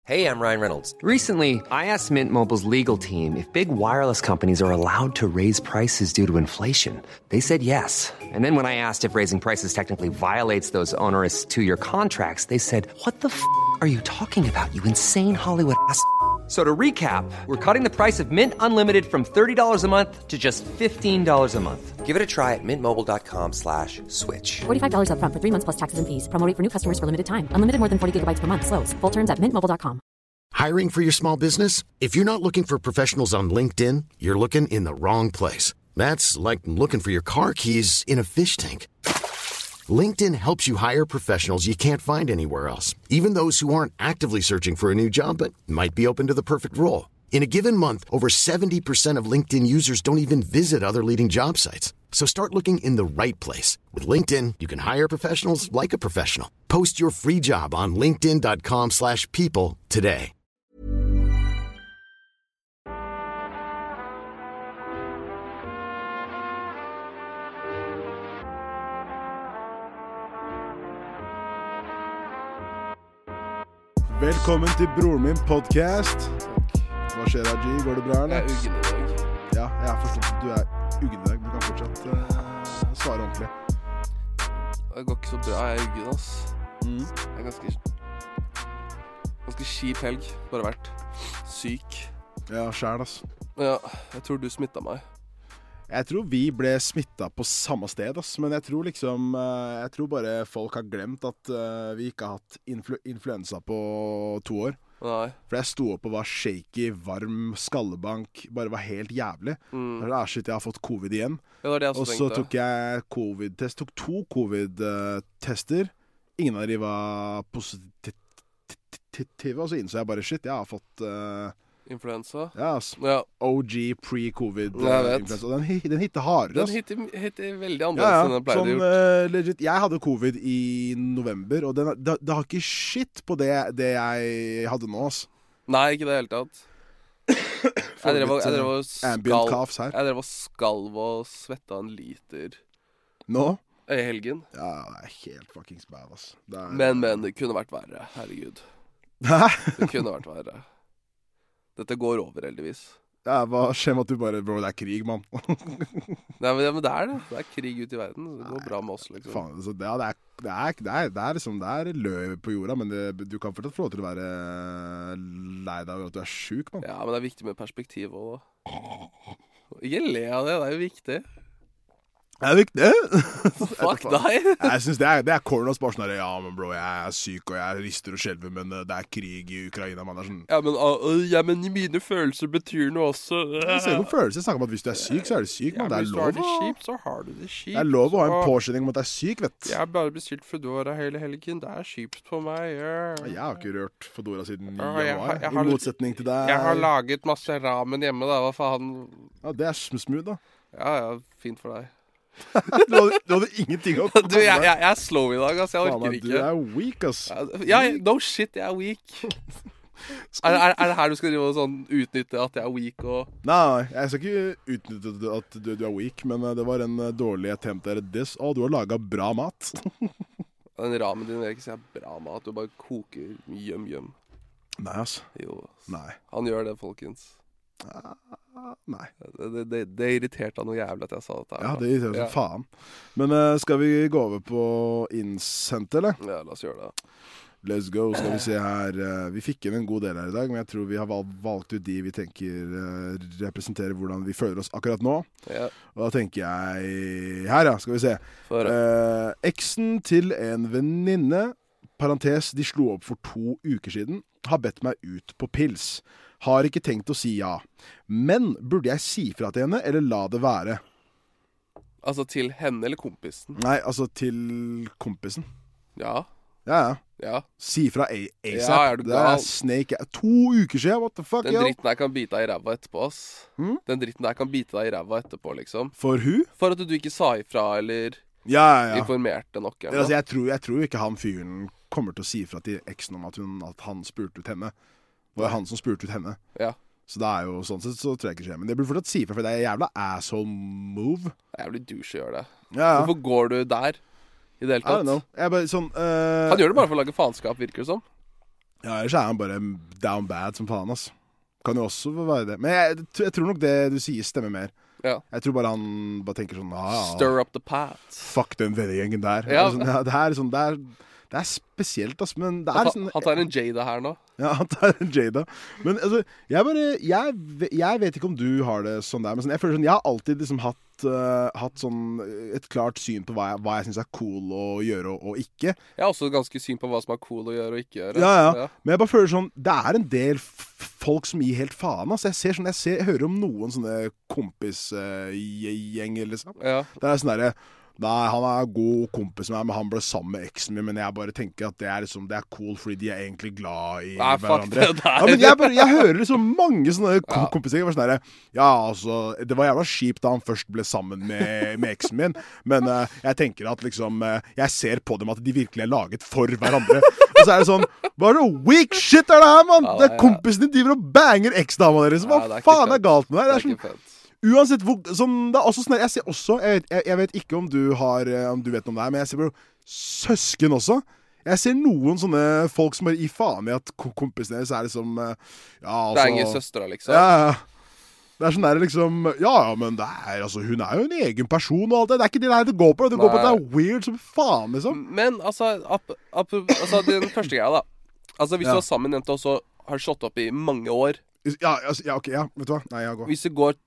Hey, I'm Ryan Reynolds. Recently, I asked Mint Mobile's legal team if big wireless companies are allowed to raise prices due to inflation. They said yes. And then when I asked if raising prices technically violates those onerous two-year contracts, they said, "What the are you talking about, you insane Hollywood ass?" So to recap, we're cutting the price of Mint Unlimited from $30 a month to just $15 a month. Give it a try at mintmobile.com/switch. $45 up front for 3 months plus taxes and fees. Promo rate for new customers for limited time. Unlimited more than 40 gigabytes per month. Slows full terms at mintmobile.com. Hiring for your small business? If you're not looking for professionals on LinkedIn, you're looking in the wrong place. That's like looking for your car keys in a fish tank. LinkedIn helps you hire professionals you can't find anywhere else, even those who aren't actively searching for a new job but might be open to the perfect role. In a given month, over 70% of LinkedIn users don't even visit other leading job sites. So start looking in the right place. With LinkedIn, you can hire professionals like a professional. Post your free job on linkedin.com/people today. Velkommen til Broren min podcast. Hva skjer her, G? Går det bra, eller? Jeg er uggen i dag. Ja, jeg har forstått at du er uggen i dag. Du kan fortsatt svare ordentlig. Det går ikke så bra, jeg er uggen, ass. Jeg er ganske kjip helg, bare vært syk. Ja, skjær, ass. Ja, jeg tror du smittet meg. Jeg tror vi ble smittet på samme sted, ass. Men jeg tror jeg tror bare folk har glemt at vi ikke har hatt influensa på 2 år. Nei. For jeg sto opp og var shaky, varm, skallebank, bare var helt jævlig. Det er shit, jeg har fått covid igjen. Ja, det var det jeg og også så tenkte. tok jeg covid-test, tok 2 covid-tester. Ingen av de var positive, og så innså jeg bare, shit, jeg har fått Influensa? ja, ass. Ja. OG pre-covid Jeg vet. influensa. Den hitter hardere, Den ass. hitter veldig annerledes enn den pleide å gjøre. Legit, jeg hadde covid i november, og det har ikke shit på det jeg hadde nå, ass. Nei, ikke det hele tatt. Jeg drev ambient coughs her. og skalv og svetta en liter Nå? i helgen. Ja, det er helt fuckings bad, ass. Men, det kunne vært verre. Herregud. Hæ? Det kunne vært verre. Dette går over, heldigvis. Ja, hva skjer med at du bare, bro, det er krig, mann. Nei, men det er det. Det er krig ute i verden. Det går bra med oss, liksom. Faen, så det er liksom, det er løv på jorda, men du kan fortsatt få lov til å være lei deg over at du er syk, mann. Ja, men det er viktig med perspektiv også, da. Ikke le av det, det er jo viktig. Det er viktig. Fuck deg. Jeg synes det er corners bare sånn der, ja, men bro, jeg er syk, og jeg rister og skjelver, men det er krig i Ukraina, man er sånn. Ja, men mine følelser betyr noe også. Jeg ser noen følelser. Jeg snakker om at hvis du er syk, så er du syk, man. Det er lov Hvis du har det kjipt, så har du det kjipt. Det er lov å ha en påskjønning om at du er syk, vet du. Jeg er bare bestilt Foodora hele helgen. Det er kjipt for meg, ja. Jeg har ikke rørt Foodora siden jeg januar, har- i motsetning til deg. Jeg har laget masse ramen hjemme, da. Hva faen? Ja, det er smooth, da. Ja, fint for deg. Du hadde ingenting å Du, jeg er slow i dag, ass. Jeg orker Du ikke. er weak, ass. Ja, no shit, jeg er weak. Er det her du skal drive og sånn utnytte at jeg er weak og... Nei, jeg skal ikke utnytte at du er weak, men det var en dårlig attempt der. Du har laget bra mat. Den ramen din vil ikke si er bra mat. Du bare koker yum. Nei, ass. Jo, ass. Nei. Han gjør det, folkens. Nei. Det irriterte han noe jævlig at jeg sa dette her. Ja, det irriterer som faen. Men skal vi gå over på innsendte, eller? Ja, la oss gjøre det. Let's go, skal vi se her. Vi fikk inn en god del her i dag, men jeg tror vi har valgt ut de vi tenker representerer hvordan vi føler oss akkurat nå. Ja. Og da tenker jeg her, ja, skal vi se. Eksen til en venninne, parentes, de slo opp for 2 uker siden, har bedt meg ut på pils. Har ikke tenkt å si ja. Men burde jeg si fra til henne, eller la det være? Altså til henne eller kompisen? Nei, altså til kompisen. Ja. Ja. Si fra ASAP. Ja, er du det gal? er Snake. 2 uker siden, what the fuck, Den dritten der kan bite deg i ræva etterpå, ass. Den dritten der kan bite deg i ræva etterpå, liksom. For hun? For at du ikke sa ifra, eller informerte nok. Altså, jeg tror ikke han fyren kommer til å si fra til eksen om at han spurte ut henne. Det var han som spurte ut henne. Ja. Så det er jo sånn sett, så tror jeg ikke skjer. Men det burde fortsatt si fra, for det er jævla asshole move. Det er jævlig douche å gjøre det. Ja. Hvorfor går du der i det hele tatt? I don't know. Jeg bare sånn Han gjør det bare for å lage faenskap, virker det som. Ja, ellers han bare down bad som faen, ass. Kan jo også være det. Men jeg tror nok det du sier stemmer mer. Ja. Jeg tror bare han bare tenker sånn Stir up the pot. Fuck den vennegjengen der. Ja. Det er spesielt, ass. Men det er sånn, han tar en Jada her nå. Ja, han tar en Jada. Men altså, jeg vet ikke om du har det sånn der, men sånn, jeg føler sånn, jeg har alltid liksom hatt sånn et klart syn på hva jeg synes er cool å gjøre og ikke. Jeg har også ganske syn på hva som er cool å gjøre og ikke gjøre. Ja. Men jeg bare føler sånn, det er en del folk som gir helt faen, altså. Jeg hører om noen sånne kompisgjenger, liksom. Ja. Det er sånn derre, nei, han er god kompis med meg, men han ble sammen med eksen min, men jeg bare tenker at det er cool, fordi de er egentlig glad i hverandre. Ja, men jeg hører liksom mange sånne kompiser sånn der, ja, altså, det var jævla kjipt da han først ble sammen med eksen min, men jeg tenker at liksom, jeg ser på dem at de virkelig er laget for hverandre. Og så er det sånn, hva er det weak shit er det her, mann? Det er kompisen din driver og banger eksdama deres. Hva faen er galt med deg? Det er sånn, uansett hvor, sånn, det er også sånn, jeg ser også, jeg vet ikke om du vet om det her, men jeg ser bare søsken også. Jeg ser noen sånne folk som bare gir faen i at kompisen deres er liksom, ja, altså. Det er ingen søstre, liksom. Ja. Det er sånn der liksom, ja, men det er, altså, hun er jo en egen person og alt det. Det er ikke det her det går på. Det går på at det er weird som faen, liksom. Men, altså, den første greia da. Altså, hvis du var sammen jente, og så har du slått opp i mange år. Ja, ok, ja, vet du hva? Nei, jeg går. Hvis det går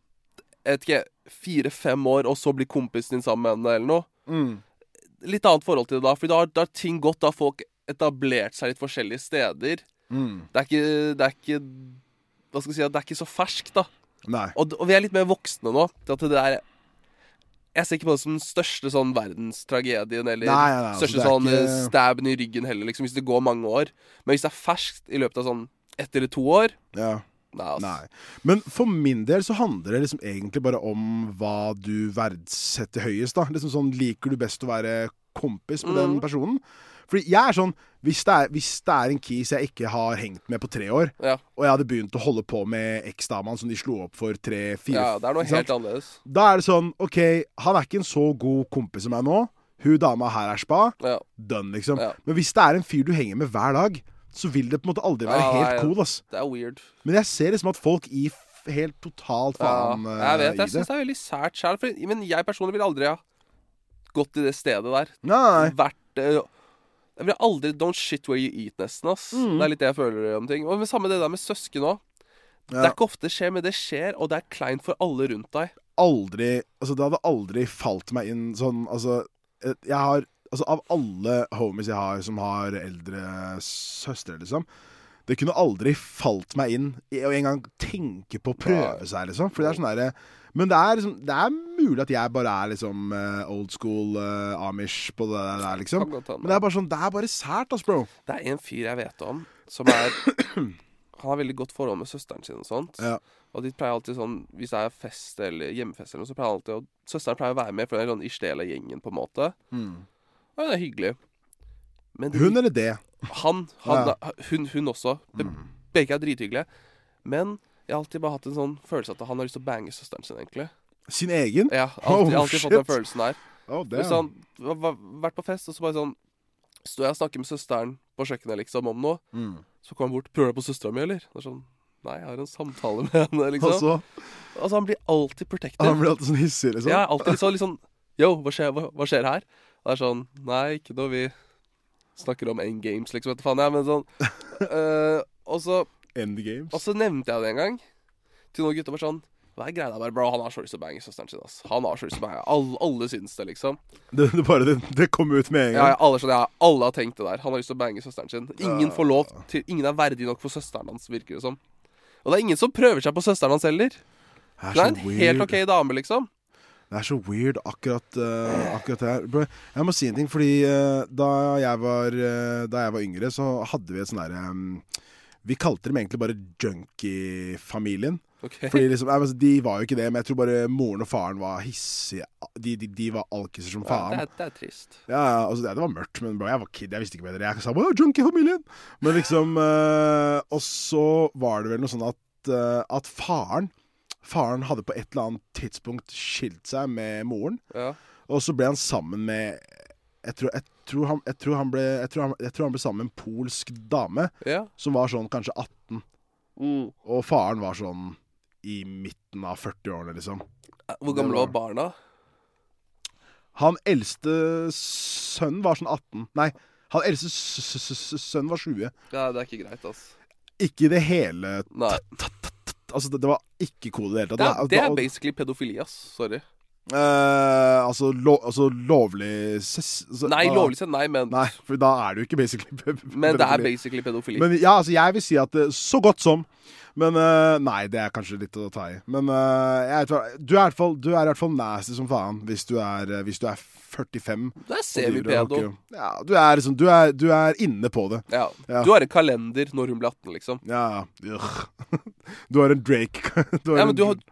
4-5 år, og så blir kompisen din sammen med henne eller noe. Litt annet forhold til det da, for da har ting gått, da har folk etablert seg litt forskjellige steder. Det er ikke, hva skal jeg si, det er ikke så ferskt da. Nei. Og vi er litt mer voksne nå, til at det der, jeg ser ikke på det som den største sånn verdenstragedien, eller største sånn stabben i ryggen heller, liksom, hvis det går mange år. Men hvis det er ferskt i løpet av sånn 1 eller 2 år, Nei. Men for min del så handler det liksom egentlig bare om hva du verdsetter høyest da. Liksom sånn, liker du best å være kompis med den personen? Fordi jeg er sånn, hvis det er en kis jeg ikke har hengt med på 3 år, og jeg hadde begynt å holde på med eksdamen som de slo opp for 3-4. Ja, det er noe helt annerledes. Da er det sånn, ok, han er ikke en så god kompis som meg nå. Hun dama her er spa. Done, liksom. Men hvis det er en fyr du henger med hver dag, så vil det på en måte aldri være helt cool, ass. Det er weird. Men jeg ser liksom at folk gir helt totalt faen i det. Jeg synes det er veldig sært selv, men jeg personlig vil aldri ha gått til det stedet der. Nei. Jeg vil aldri, don't shit where you eat nesten, ass. Det er litt det jeg føler om ting. Og samme det der med søsken også. Det er ikke ofte det skjer, men det skjer, og det er kleint for alle rundt deg. Aldri, altså det hadde aldri falt meg inn sånn, altså, jeg har, altså av alle homies jeg har som har eldre søstre, liksom, det kunne aldri falt meg inn å en gang tenke på å prøve seg, liksom. For det er sånn der, men det er, liksom, det er mulig at jeg bare er liksom old school Amish på det der, liksom. Men det er bare sånn, det er bare sært, ass, bro. Det er en fyr jeg vet om, som er, han har veldig godt forhold med søsteren sin og sånt. Og de pleier alltid sånn, hvis det er fest eller hjemmefest eller noe, så pleier alltid, og søsteren pleier å være med, for det er sånn Ishtela gjengen på en måte. Og det er hyggelig. Men hun eller det? Hun også. Begge er drithyggelige. Men jeg har alltid bare hatt en sånn følelse at han har lyst til å bange søsteren sin, egentlig. Sin egen? Ja, alltid fått den følelsen der. Hvis han har vært på fest, og så bare sånn, står jeg og snakker med søsteren på kjøkkenet, liksom, om noe, så kommer han bort, prøver du på søsteren min, eller? Det er sånn, nei, jeg har en samtale med henne, liksom. Altså, han blir alltid protective. Han blir alltid sånn hissig, liksom? Ja, alltid litt sånn, yo, hva skjer her? Det er sånn, nei, ikke noe vi snakker om endgames, liksom, vet du faen, men sånn, og så Endgames? Og så nevnte jeg det en gang til noen gutter, bare sånn, hva er greia der, bro, han har så lyst til å bange søsteren sin, ass. Han har så lyst til å bange, alle syns det, liksom. Det kom ut med en gang. Ja, alle har tenkt det der. Han har lyst til å bange søsteren sin. Ingen får lov til, ingen er verdig nok for søsteren hans, virker det som. Og det er ingen som prøver seg på søsteren hans heller. Det er en helt ok dame, liksom. Det er så weird akkurat det her. Bro, jeg må si en ting, fordi da jeg var yngre, så hadde vi et sånn der, vi kalte dem egentlig bare junkie-familien. Okay. Fordi liksom, de var jo ikke det, men jeg tror bare moren og faren var hissige. De var alkiser som faen. Ja, det er trist. Ja, altså det var mørkt, men bro, jeg var kid, jeg visste ikke bedre. Jeg sa, junkie-familien! Men liksom, og så var det vel noe sånn at faren hadde på et eller annet tidspunkt skilt seg med moren. Ja. Og så ble han sammen med, jeg tror han ble sammen med en polsk dame som var sånn kanskje 18. Og faren var sånn i midten av 40-årene, liksom. Hvor gamle var barna? Han eldste sønnen var sånn 18. Nei, han eldste sønnen var 20. Ja, det er ikke greit, altså. Ikke i det hele Nei. Altså, det var ikke cool i det hele tatt. Det er basically pedofili, ass. Sorry. Altså lovlig Nei, lovlig sett, nei, men Nei, for da er det jo ikke basically pedofili. Men det er basically pedofili. Men ja, altså, jeg vil si at så godt som. Men nei, det er kanskje litt å ta i. Men du er i hvert fall nasty som faen hvis du er 45. Det er semi-pedo. Ja, du er inne på det. Ja. Du har en kalender når hun ble 18, liksom. Ja. Du har en Drake. Men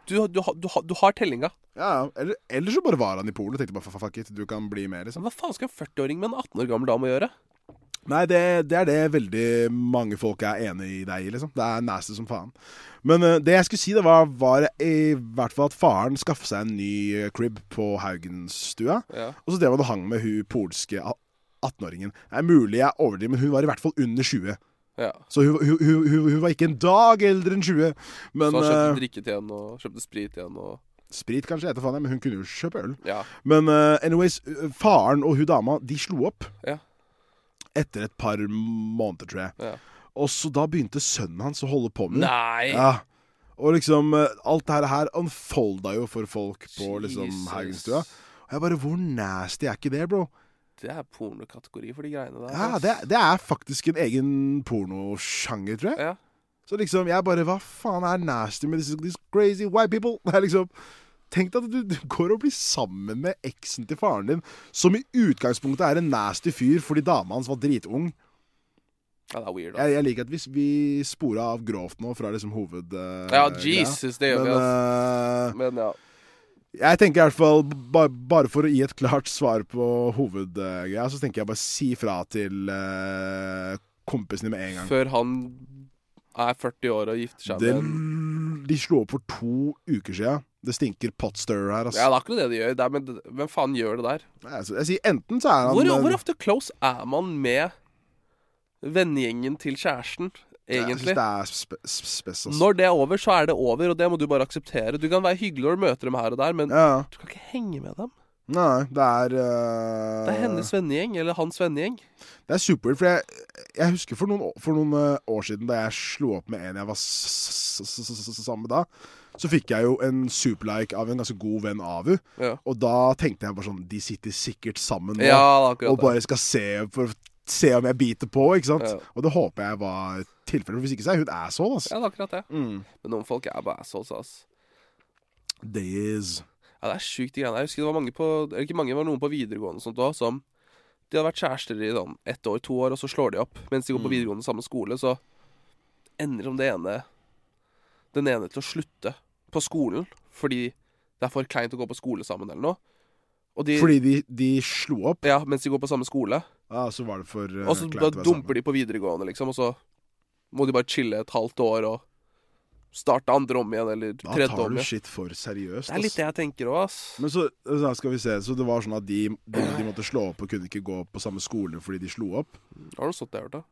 du har tellinga. Ja, eller så bare var han i Polen og tenkte bare fuck it, du kan bli med, liksom. Hva faen skal en 40-åring med en 18 år gammel dame gjøre? Nei, det er det veldig mange folk er enig i deg i, liksom. Det er nasty som faen. Men det jeg skulle si, det var i hvert fall at faren skaffet seg en ny crib på Haugenstua. Ja. Og så drev han og hang med hun polske 18-åringen. Det er mulig jeg overdriver, men hun var i hvert fall under 20. Ja. Så hun var ikke en dag eldre enn 20. Men, så han kjøpte drikke til henne og kjøpte sprit igjen og... Sprit kanskje, etter faen, men hun kunne jo kjøpe øl. Ja. Men anyways, faren og hun dama, de slo opp. Ja. Etter et par måneder, tror jeg. Ja. Og så da begynte sønnen hans å holde på med. Nei! Ja. Og liksom, alt det her unfolda jo for folk på liksom Haugenstua. Og jeg bare, hvor nasty er ikke det, bro? Det er pornokategori for de greiene der. Ja, det er faktisk en egen pornosjanger, tror jeg. Ja. Så liksom, jeg bare, hva faen er nasty med these crazy white people? Det er liksom... Tenk deg at du går og blir sammen med eksen til faren din, som i utgangspunktet er en nasty fyr fordi dama hans var dritung. Ja, det er weird. Jeg liker at vi sporet av grovt nå fra liksom hoved... ja, Jesus, det gjør vi, men ja. Jeg tenker i hvert fall, bare for å gi et klart svar på hovedgreia, så tenker jeg bare si fra til kompisene med en gang. Før han er 40 år og gifter seg med... De slo opp for 2 uker siden. Det stinker potstører her, altså. Ja, det er ikke det de gjør. Men hvem faen gjør det der? Nei, altså, jeg sier enten så er han... Hvor ofte close er man med vennegjengen til kjæresten, egentlig? Jeg synes det er spes, altså. Når det er over, så er det over, og det må du bare akseptere. Du kan være hyggelig når du møter dem her og der, men du kan ikke henge med dem. Nei, det er Det er hennes vennegjeng, eller hans vennegjeng. Det er supert, for jeg husker for noen år siden da jeg slo opp med en jeg var sammen med da, så fikk jeg jo en superlike av en ganske god venn av hun. Ja. Og da tenkte jeg bare sånn, de sitter sikkert sammen nå, og bare skal se om jeg biter på, ikke sant? Ja. Og det håper jeg var tilfellet, for hvis ikke så er hun asshole, altså. Ja, det er akkurat det. Men noen folk er bare assholes, altså. Det is... Ja, det er sykt de greiene. Jeg husker det var noen på videregående og sånt også, som de hadde vært kjærester i sånn 1 år, 2 år, og så slår de opp. Mens de går på videregående samme skole, så ender den ene til å slutte på skolen, fordi det er for kleint å gå på skole sammen eller noe. Fordi de slo opp? Ja, mens de går på samme skole. Ja, så var det for kleint å være sammen. Og så dumper de på videregående, liksom, og så må de bare chille et halvt år og starte andre om igjen, eller tredje om igjen. Da tar du shit for seriøst, ass. Det er litt det jeg tenker også, ass. Men så skal vi se, så det var sånn at de måtte slå opp og kunne ikke gå på samme skole fordi de slo opp. Har du sånt det hørt da?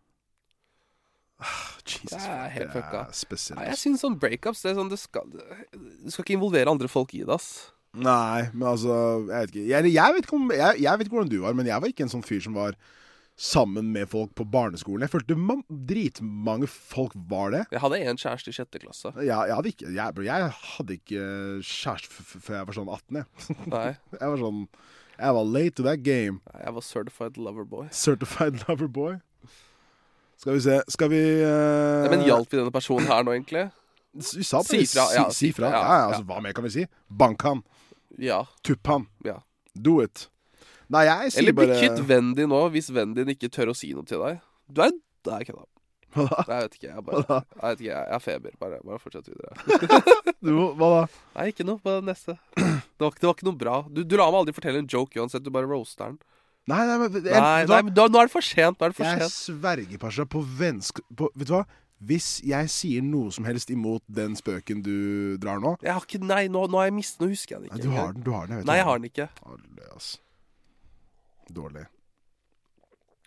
Jesus, det er helt fucka. Spesielt. Nei, jeg synes sånn breakups, det er sånn, du skal ikke involvere andre folk i det, ass. Nei, men altså, jeg vet ikke. Jeg vet ikke hvordan du var, men jeg var ikke en sånn fyr som var sammen med folk på barneskolen. Jeg følte dritmange folk var det. Jeg hadde en kjæreste i 6. klasse. Jeg hadde ikke kjæreste før jeg var sånn 18, jeg. Nei. Jeg var late to that game. Jeg var certified lover boy. Certified lover boy. Skal vi se, Men hjalp vi denne personen her nå, egentlig? Vi sa bare si fra. Ja, altså, hva mer kan vi si? Bank han. Ja. Tupp han. Ja. Do it. Nei, jeg sier eller bli bare... kvitt vennen din nå, hvis vennen din ikke tør å si noe til deg. Nei, ikke da. Hva da? Jeg vet ikke, jeg har feber. Bare fortsett videre. Hva da? Nei, ikke noe på det neste. Det var ikke noe bra. Du la meg aldri fortelle en joke uansett, du bare roaster den. Nei, men nå er det for sent. Jeg sverger, Pasha, på vennskap. Vet du hva? Hvis jeg sier noe som helst imot den spøken du drar nå... Jeg har ikke, nei, nå har jeg mistet, nå husker jeg den ikke. Nei, du har den, jeg vet. Nei, jeg har den ikke. Dårlig, ass. Dårlig.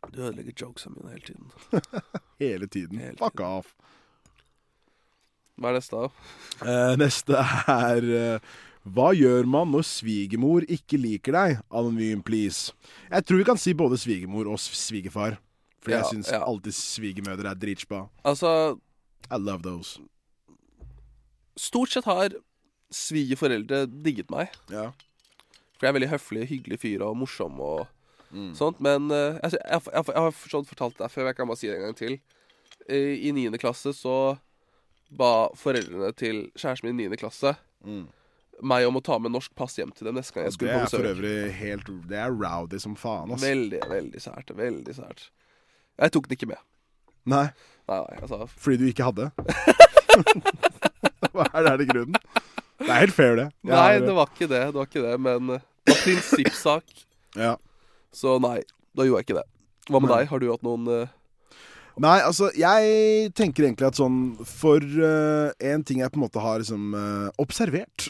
Du ødelegger jokesa mine hele tiden. Hele tiden. Fuck off. Hva neste da? Neste hva gjør man når svigermor ikke liker deg? Anonym, please. Jeg tror vi kan si både svigermor og svigerfar. For jeg synes alltid svigermødre dritspa. Altså, I love those. Stort sett har svigerforeldre digget meg. Ja. For jeg er veldig høflig, hyggelig fyr og morsom og sånt. Men jeg har fortalt det før, jeg kan bare si det en gang til. I 9. klasse så ba foreldrene til kjæresten min i 9. klasse meg om å ta med norsk pass hjem til dem neste gang jeg skulle på besøk. Det er for øvrig det er rowdy som faen, ass. Veldig, veldig sært, veldig sært. Jeg tok den ikke med. Nei, altså. Fordi du ikke hadde? Hva er det grunnen? Det er helt fair, det. Nei, det var ikke det, men det var prinsippsak. Ja. Så nei, da gjorde jeg ikke det. Hva med deg? Har du hatt noen... Nei, altså, jeg tenker egentlig at sånn, for en ting jeg på en måte har liksom observert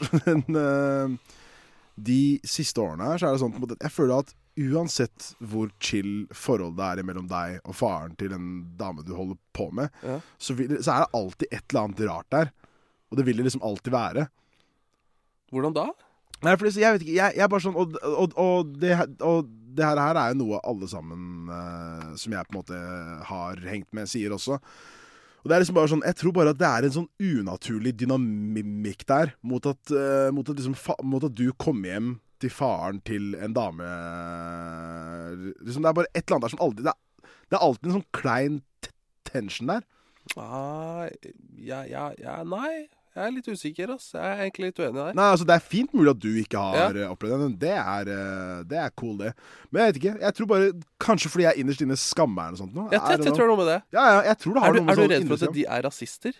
de siste årene her, så er det sånn på en måte, jeg føler at uansett hvor chill forhold det er mellom deg og faren til en dame du holder på med, så er det alltid et eller annet rart der. Og det vil det liksom alltid være. Hvordan da? Nei, for jeg vet ikke, jeg er bare sånn, og det her er jo noe alle sammen som jeg på en måte har hengt med sier også. Og det er liksom bare sånn, jeg tror bare at det er en sånn unaturlig dynamikk der mot at du kommer hjem til faren til en dame. Liksom, det er bare et eller annet der som aldri, det er alltid en sånn klein tension der. Nei. Jeg er litt usikker, ass. Jeg er egentlig litt uenig der. Nei, altså det er fint mulig at du ikke har opplevd det. Det er cool, det. Men jeg vet ikke. Jeg tror bare, kanskje fordi jeg innerst inne skammer eller sånt nå. Jeg tror noe med det. Ja, jeg tror det har noe med sånn. Er du redd for at de er rasister?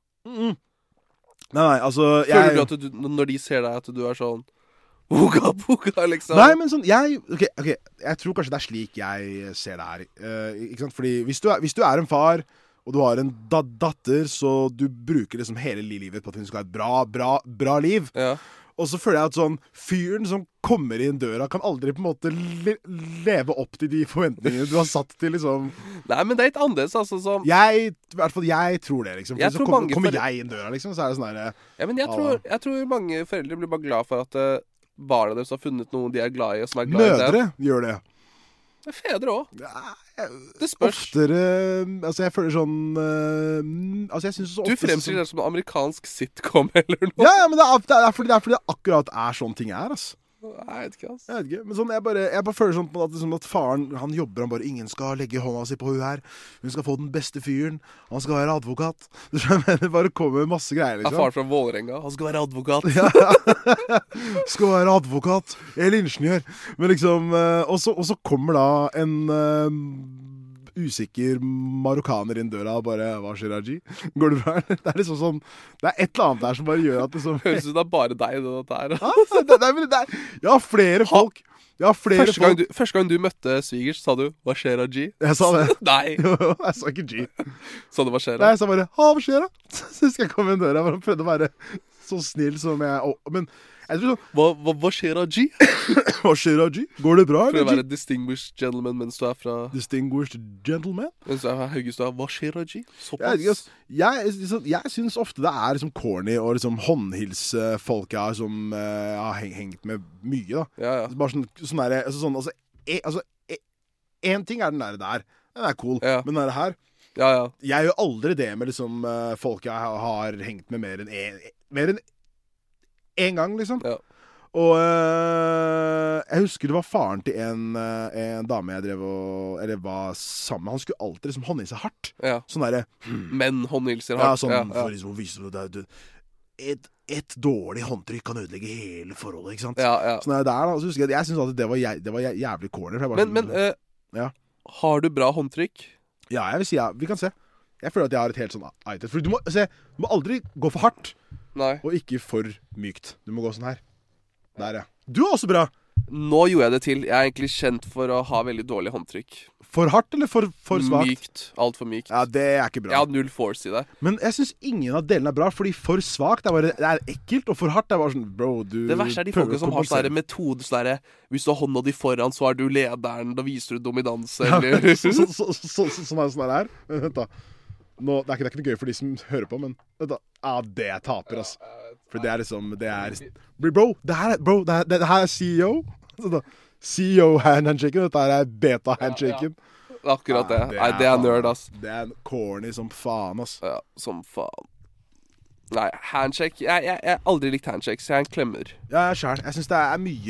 Nei, altså Føler du at når de ser deg at du er sånn Boga, liksom? Nei, men sånn, ok, jeg tror kanskje det er slik jeg ser det her. Ikke sant? Fordi hvis du er en far og du har en datter, så du bruker liksom hele livet på at hun skal ha et bra liv. Ja. Og så føler jeg at sånn, fyren som kommer inn døra kan aldri på en måte leve opp til de forventningene du har satt til, liksom. Nei, men det er litt annerledes, altså, som... I hvert fall, jeg tror det, liksom. For så kommer jeg inn døra, liksom, så er det sånn her... Ja, men jeg tror mange foreldre blir bare glad for at barna deres har funnet noen de er glad i, og som er glad i dem. Mødre gjør det. Det er fedre også. Det spørs. Oftere, altså jeg føler sånn altså jeg synes så ofte... Du fremstiller det som en amerikansk sitcom eller noe. Ja, men det er fordi det akkurat er sånn ting er, altså. Jeg vet ikke, altså. Jeg vet ikke, men sånn, jeg bare føler sånn at faren, han jobber, ingen skal legge hånda si på hun her. Hun skal få den beste fyren. Han skal være advokat. Du skjønner, det bare kommer masse greier, liksom. Ja, far fra Vålerenga. Han skal være advokat. Ja. Skal være advokat. Eller ingeniør. Men liksom, og så kommer da en usikker marokkaner inn døra og bare, hva skjer, Raji? Går det bra? Det er liksom sånn, det er et eller annet der som bare gjør at det sånn... Høres ut det er bare deg, det der. Ja, flere folk. Første gang du møtte svigers, sa du, hva skjer, Raji? Jeg sa det. Nei. Jeg sa ikke G. Sa du, hva skjer? Nei, jeg sa bare, hva skjer da? Så skal jeg komme inn døra, og prøvde å være så snill som jeg... Men... Hva skjer av G? Hva skjer av G? Går det bra? For å være distinguished gentleman mens du er fra... Distinguished gentleman? Mens du er fra Haugestad. Hva skjer av G? Såpass. Jeg synes ofte det er liksom corny å liksom håndhilse folk jeg har som har hengt med mye, da. Ja. Bare en ting er den der. Den er cool. Ja. Men den her... Ja. Jeg gjør aldri det med liksom folk jeg har hengt med mer enn en gang, liksom. Ja. Og jeg husker det var faren til en dame jeg eller var sammen med. Han skulle alltid liksom håndhilse hardt. Ja. Sånn der... Men håndhilser hardt. Ja, sånn for liksom å vise det. Et dårlig håndtrykk kan ødelegge hele forholdet, ikke sant? Ja. Sånn der da, så husker jeg synes at det var jævlig corner. Men har du bra håndtrykk? Ja, jeg vil si ja. Vi kan se. Jeg føler at jeg har et helt sånn item. For du må aldri gå for hardt. Nei. Og ikke for mykt. Du må gå sånn her. Der, ja. Du er også bra. Nå gjorde jeg det til. Jeg egentlig kjent for å ha veldig dårlig håndtrykk. For hardt eller for svagt? Mykt. Alt for mykt. Ja, det ikke bra. Jeg har null force i det. Men jeg synes ingen av delene bra, fordi for svagt det ekkelt, og for hardt det bare sånn, bro, du... Det verste de folket som har sånne metode, hvis du har hånda di foran, så du lederen, da viser du dominans, eller... Sånn her. Men vent da. Nå, det ikke noe gøy for de som hører på, men vent da. Det taper, ass. For det liksom, Bro, det her CEO. CEO-handshaken, dette her beta-handshaken. Akkurat det. Nei, det nerd, ass. Det corny som faen, ass. Ja, som faen. Nei, handshake. Jeg aldri likt handshakes. Jeg en klemmer. Ja, jeg selv. Jeg synes det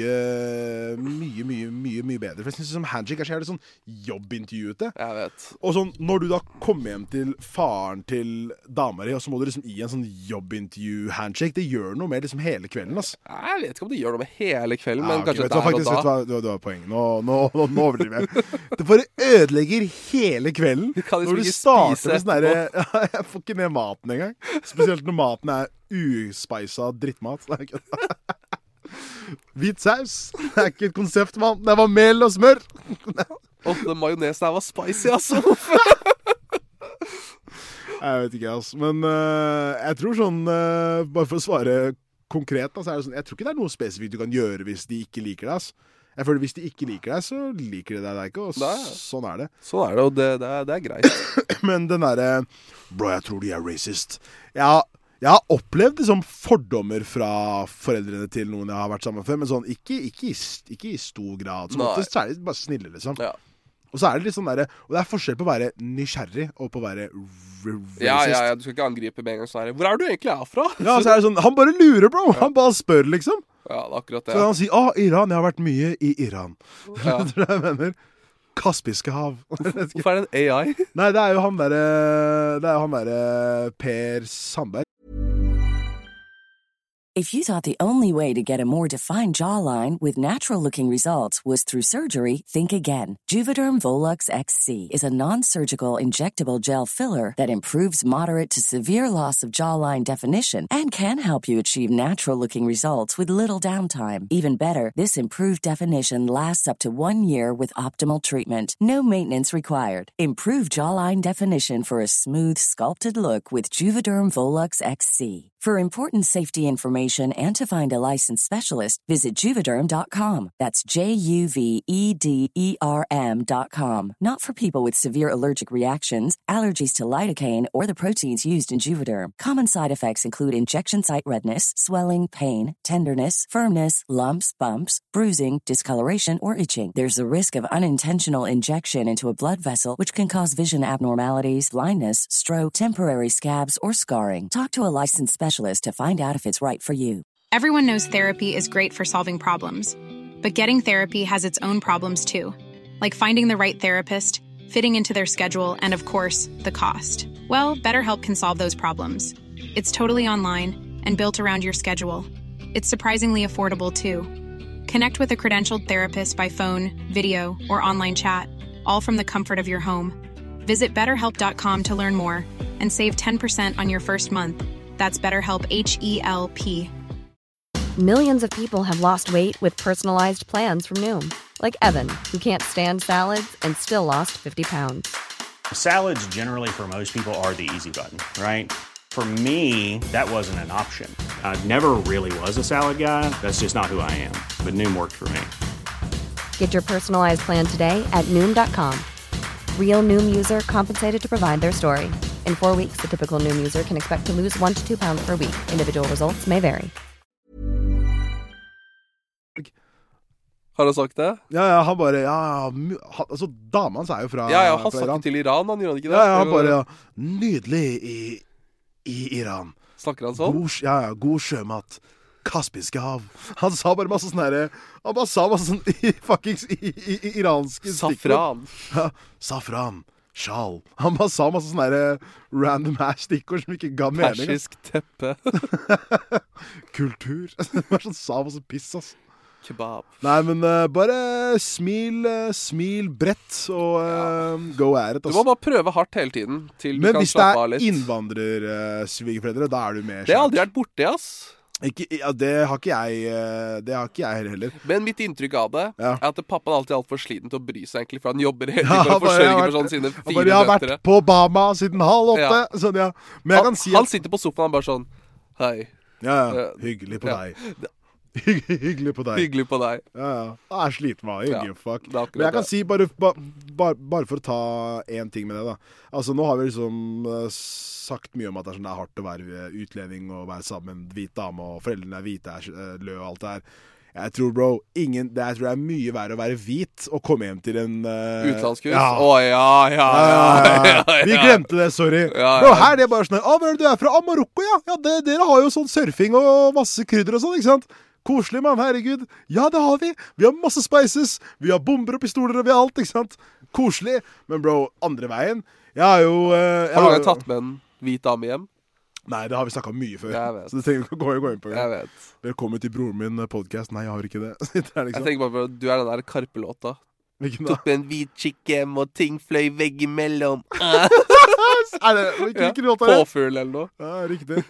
mye bedre. For jeg synes som handshake så det sånn jobbintervjuete. Jeg vet. Og sånn, når du da kommer hjem til faren til dama di, og så må du liksom gi en sånn jobbintervju-handshake, det gjør noe med liksom hele kvelden, ass. Jeg vet ikke om det gjør noe med hele kvelden, men okay, kanskje der og da. Du har poeng. Nå overdriver jeg. Det bare ødelegger hele kvelden. Når du starter med sånn der, jeg får ikke ned maten engang. Spesielt når maten uspisa drittmat. Hvit saus. Det ikke et konsept, mann. Det var mel og smør. Den majonesen her var spicy, altså. Jeg vet ikke, altså. Men jeg tror sånn, bare for å svare konkret, så det sånn, jeg tror ikke det noe spesifikt du kan gjøre hvis de ikke liker deg, altså. Jeg føler hvis de ikke liker deg, så liker de deg ikke, og sånn det. Sånn det, og det greit. Men den der, bro, jeg tror de racist. Jeg har opplevd liksom fordommer fra foreldrene til noen jeg har vært sammen med, men sånn, ikke i stor grad. Som oftest så det bare snille, liksom. Ja. Og så det litt sånn der, og det forskjell på å være nysgjerrig og på å være racist. Ja, du skal ikke angripe med en gang sånn her. Hvor du egentlig fra? Ja, så det sånn, han bare lurer, bro. Han bare spør, liksom. Ja, det akkurat det. Så han sier, Iran, jeg har vært mye i Iran. Ja. Det tror jeg mener. Kaspiske hav. Hvorfor det en AI? Nei, det jo han der Per Sandberg. If you thought the only way to get a more defined jawline with natural-looking results was through surgery, think again. Juvederm Volux XC is a non-surgical injectable gel filler that improves moderate to severe loss of jawline definition and can help you achieve natural-looking results with little downtime. Even better, this improved definition lasts up to 1 year with optimal treatment. No maintenance required. Improve jawline definition for a smooth, sculpted look with Juvederm Volux XC. For important safety information and to find a licensed specialist, visit Juvederm.com. That's JUVEDERM.com. Not for people with severe allergic reactions, allergies to lidocaine, or the proteins used in Juvederm. Common side effects include injection site redness, swelling, pain, tenderness, firmness, lumps, bumps, bruising, discoloration, or itching. There's a risk of unintentional injection into a blood vessel, which can cause vision abnormalities, blindness, stroke, temporary scabs, or scarring. Talk to a licensed specialist to find out if it's right for you. Everyone knows therapy is great for solving problems, but getting therapy has its own problems too, like finding the right therapist, fitting into their schedule, and of course, the cost. Well, BetterHelp can solve those problems. It's totally online and built around your schedule. It's surprisingly affordable too. Connect with a credentialed therapist by phone, video, or online chat, all from the comfort of your home. Visit BetterHelp.com to learn more and save 10% on your first month. That's BetterHelp, H-E-L-P. Millions of people have lost weight with personalized plans from Noom. Like Evan, who can't stand salads and still lost 50 pounds. Salads generally for most people are the easy button, right? For me, that wasn't an option. I never really was a salad guy. That's just not who I am. But Noom worked for me. Get your personalized plan today at Noom.com. Real Noom user compensated to provide their story. In 4 weeks, the typical Noom user can expect to lose 1 to 2 pounds per week. Individual results may vary. Har du sagt det? Ja, han bare, altså damen hans jo fra Ja, han fra snakket til Iran, han gjør han ikke det? Ja, han bare, nydelig i Iran. Snakker han sånn? God sjømat. Kaspiske hav. Han sa bare masse sånn herre. Han bare sa masse sånn i iranske Safran. Ja, safran. Sjal. Han bare sa masse sånne der random stikkord som ikke ga mening. Persisk teppe. Kultur. Det var sånn sa masse piss, ass. Kebab. Nei, men bare smil bredt og go at it, ass. Du må bare prøve hardt hele tiden til du men kan slappe av litt. Men hvis det innvandrersvigerforeldre, da du mer det har aldri vært borte, ass. Det har ikke jeg heller. Men mitt inntrykk av det er at pappaen alltid er alt for sliten til å bry seg, egentlig, for han jobber hele tiden for å forsørge for sånn sine 4 døtre. Jeg har vært på Obama siden 7:30. Sånn, Men jeg kan si han sitter på sofaen og bare sånn hei. Hyggelig på deg. Hyggelig på deg. Hyggelig på deg. Jeg er sliten med hyggelig fuck. Men jeg kan si, bare for å ta en ting med det da. Altså nå har vi liksom sagt mye om at det er hardt å være utlending og være sammen med en hvit dame, og foreldrene er hvite, lø og alt det her. Jeg tror, bro, jeg tror det er mye verre å være hvit og komme hjem til en utenlandskurs? Vi glemte det, sorry. Bro, her er det bare sånn, hva er det du er fra? Marokko, ja. Dere har jo sånn surfing og masse krydder og sånn, ikke sant? Koselig, mann, herregud. Ja, det har vi. Vi har masse spices. Vi har bomber og pistoler og vi har alt, ikke sant? Koselig. Men bro, andre veien, har du tatt med en hvit dame hjem? Nei, det har vi snakket mye før. Jeg vet. Så det trenger vi ikke gå inn på. Jeg vet. Velkommen til broren min podcast. Nei, jeg har ikke det. Jeg tenker bare på at du er den der Karpe-låta. Hvilken da? Tok med en hvit chick hjem, og ting fløy vegg imellom. Er det hvilken låt er det? Påfugl eller noe. Ja, riktig.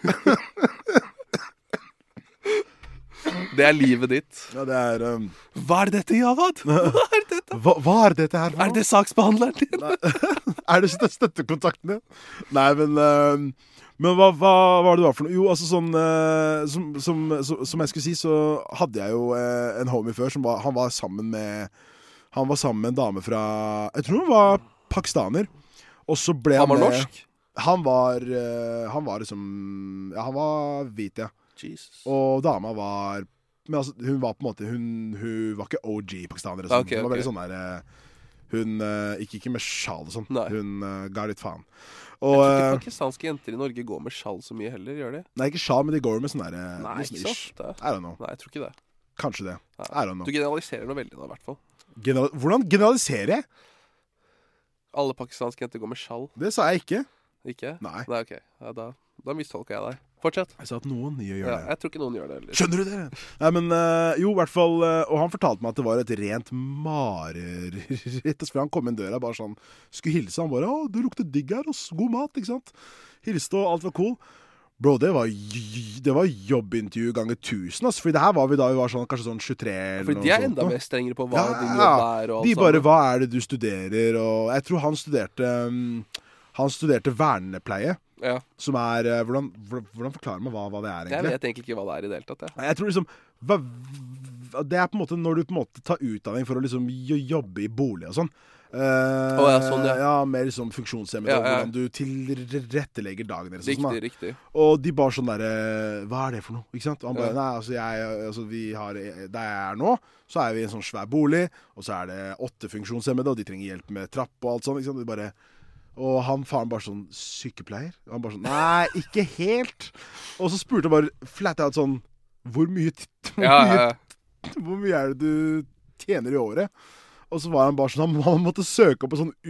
Det er livet ditt. Ja, det er Hva er dette, Javad? Hva er dette? Hva er dette her for noe? Er det saksbehandleren din? Er det støttekontakten din? Nei, men hva var det da for noe? Jo, altså sånn som jeg skulle si, så hadde jeg jo en homie før han var sammen med en dame fra, jeg tror hun var pakistaner. Og så ble han var norsk? Han var liksom, ja, han var hvit, ja. Jesus. Og dama var, men altså, hun var på en måte, hun var ikke OG pakistaner. Sånn. Okay, hun var veldig sånn der, hun gikk ikke med sjal og sånn. Nei. Hun ga litt faen. Og, jeg tror ikke pakistanske jenter i Norge går med sjal så mye heller, gjør de? Nei, ikke sjal, men de går med sånn der. Nei, ikke så ofte. I don't know. Nei, jeg tror ikke det. Kanskje det. Nei. I don't know. Du generaliserer noe veldig nå, i hvert fall. Hvordan generaliserer jeg? Alle pakistanske jenter går med sjal. Det sa jeg ikke. Ikke? Nei. Nei, ok. Ja, da mistolker jeg deg. Fortsett. Jeg sa at noen gjør det. Jeg tror ikke noen gjør det heller. Skjønner du det? Nei, men jo, i hvert fall. Og han fortalte meg at det var et rent mareritt. For han kom inn døra bare sånn, skulle hilse. Han bare, du lukter digg her, og god mat, ikke sant? Hilste, og alt var cool. Bro, det var jobbintervju ganger 1000, altså. For det her var vi da vi var sånn, kanskje sånn 23 eller noe sånt. For de er enda mer strengere på hva din jobb er. Og de bare, hva er det du studerer? Og jeg tror han studerte vernepleie. Ja. Som er, hvordan forklarer man hva det er egentlig? Jeg vet egentlig ikke hva det er i deltatt, ja. Jeg tror liksom, det er på en måte når du på en måte tar utdanning for å liksom jobbe i bolig og sånn. Sånn, ja. Ja, mer liksom funksjonshemmet, og hvordan du tilrettelegger dagen deres. Riktig. Og de bare sånn der, hva er det for noe? Ikke sant? Og han bare, nei, vi har, der jeg er nå, så er vi i en sånn svær bolig, og så er det 8 funksjonshemmede, og de trenger hjelp med trapp og alt sånt, ikke sant? De bare... Og han faen bare sånn, sykepleier? Og han bare sånn, nei, ikke helt. Og så spurte han bare, flat out sånn, hvor mye er det du tjener i året? Og så var han bare sånn, han måtte søke opp på sånn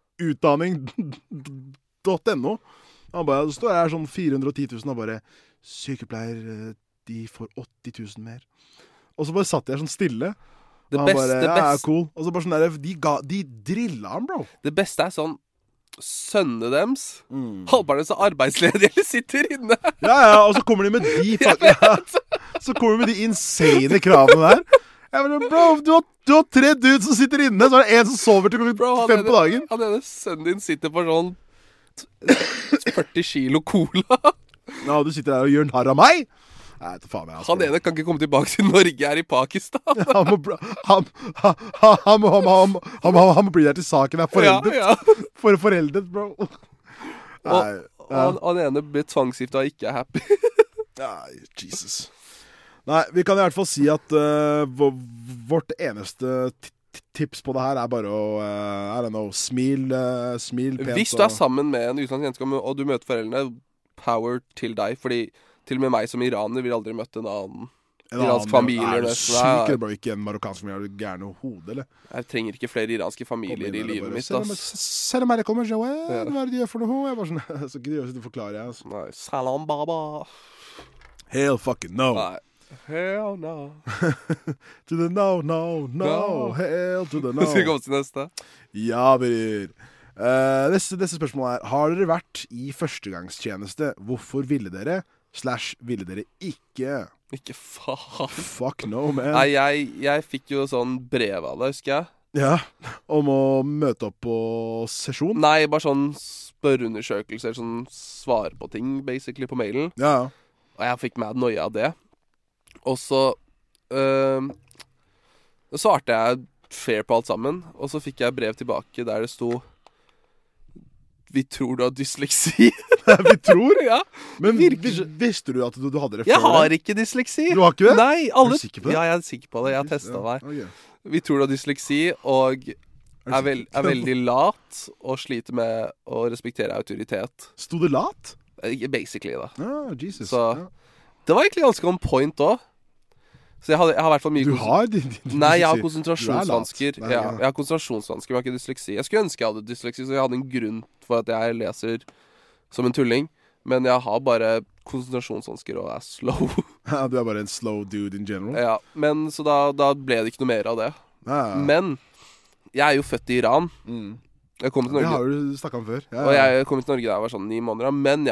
utdanning.no. Han bare, det står her sånn 410 000, han bare, sykepleier, de får 80 000 mer. Og så bare satt jeg sånn stille. Det beste. Ja, cool. Og så bare sånn der, de drillet han, bro. Det beste er sånn, sønnene deres halvparten så arbeidsledige eller sitter inne. Ja, og så kommer de med så kommer de med de insane kravene der. Jeg mener, bro, du har 3 dudes som sitter inne, så er det en som sover til 5 på dagen. Han ene sønnen din sitter på sånn 40 kilo cola. Ja, du sitter der og gjør narr av meg. Nei, faen, han ene kan ikke komme tilbake til Norge, er i Pakistan. Han må bli der til saken er foreldet. Ja. Foreldet, bro. Og han ene blir tvangsgiftet og ikke er happy. Jesus. Nei, vi kan i hvert fall si at vårt eneste tips på det her er bare å I don't know, smil pent. Hvis du er sammen med en utenlandsk jente og du møter foreldrene, power til deg, fordi til og med meg som iraner vil aldri møte en annen iransk familie. Er du syk, eller bare ikke en marokkansk familie? Er du gærne hodet, eller? Jeg trenger ikke flere iranske familier i livet mitt, ass. Selv om jeg kommer, hva er det du gjør for noe? Jeg bare sånn, så ikke det forklarer jeg, altså. Nei, salam baba. Hell fucking no. Nei. Hell no. To the no. Hell to the no. Skal vi komme til neste? Ja, bror. Neste spørsmål er, har dere vært i førstegangstjeneste? Hvorfor ville dere? / ville dere ikke? Ikke faen. Fuck no, man. Nei, jeg fikk jo sånn brev av det, husker jeg. Ja, om å møte opp på sesjon? Nei, bare sånn spørreundersøkelser, sånn svar på ting, basically, på mailen. Ja. Og jeg fikk mad noia av det. Og så svarte jeg fair på alt sammen. Og så fikk jeg brev tilbake der det sto vi tror du har dysleksi. Vi tror? Ja. Men visste du at du hadde det før? Jeg har ikke dysleksi. Du har ikke det? Nei, Er du sikker på det? Ja, jeg er sikker på det. Jeg har testet meg. Okay. Vi tror du har dysleksi, og er veldig lat, og sliter med å respektere autoritet. Sto det lat? Basically, da. Ah, Jesus. Så ja. det var egentlig ganske on point også. Så jeg har i hvert fall mye Du har Nei, jeg har konsentrasjonsvansker. Nei, ja. Jeg har konsentrasjonsvansker, men jeg har ikke dysleksi. Jeg skulle ønske jeg hadde dysleksi, så jeg hadde en grunn for at jeg leser som en tulling. Men jeg har bare konsentrasjonsvansker og er slow. Ja, du er bare en slow dude in general. Ja, men så da ble det ikke noe mer av det. Ja. Men jeg er jo født i Iran. Jeg kom til Norge. Det har du snakket om før. Ja. Og jeg kom til Norge da jeg var sånn 9 måneder. Men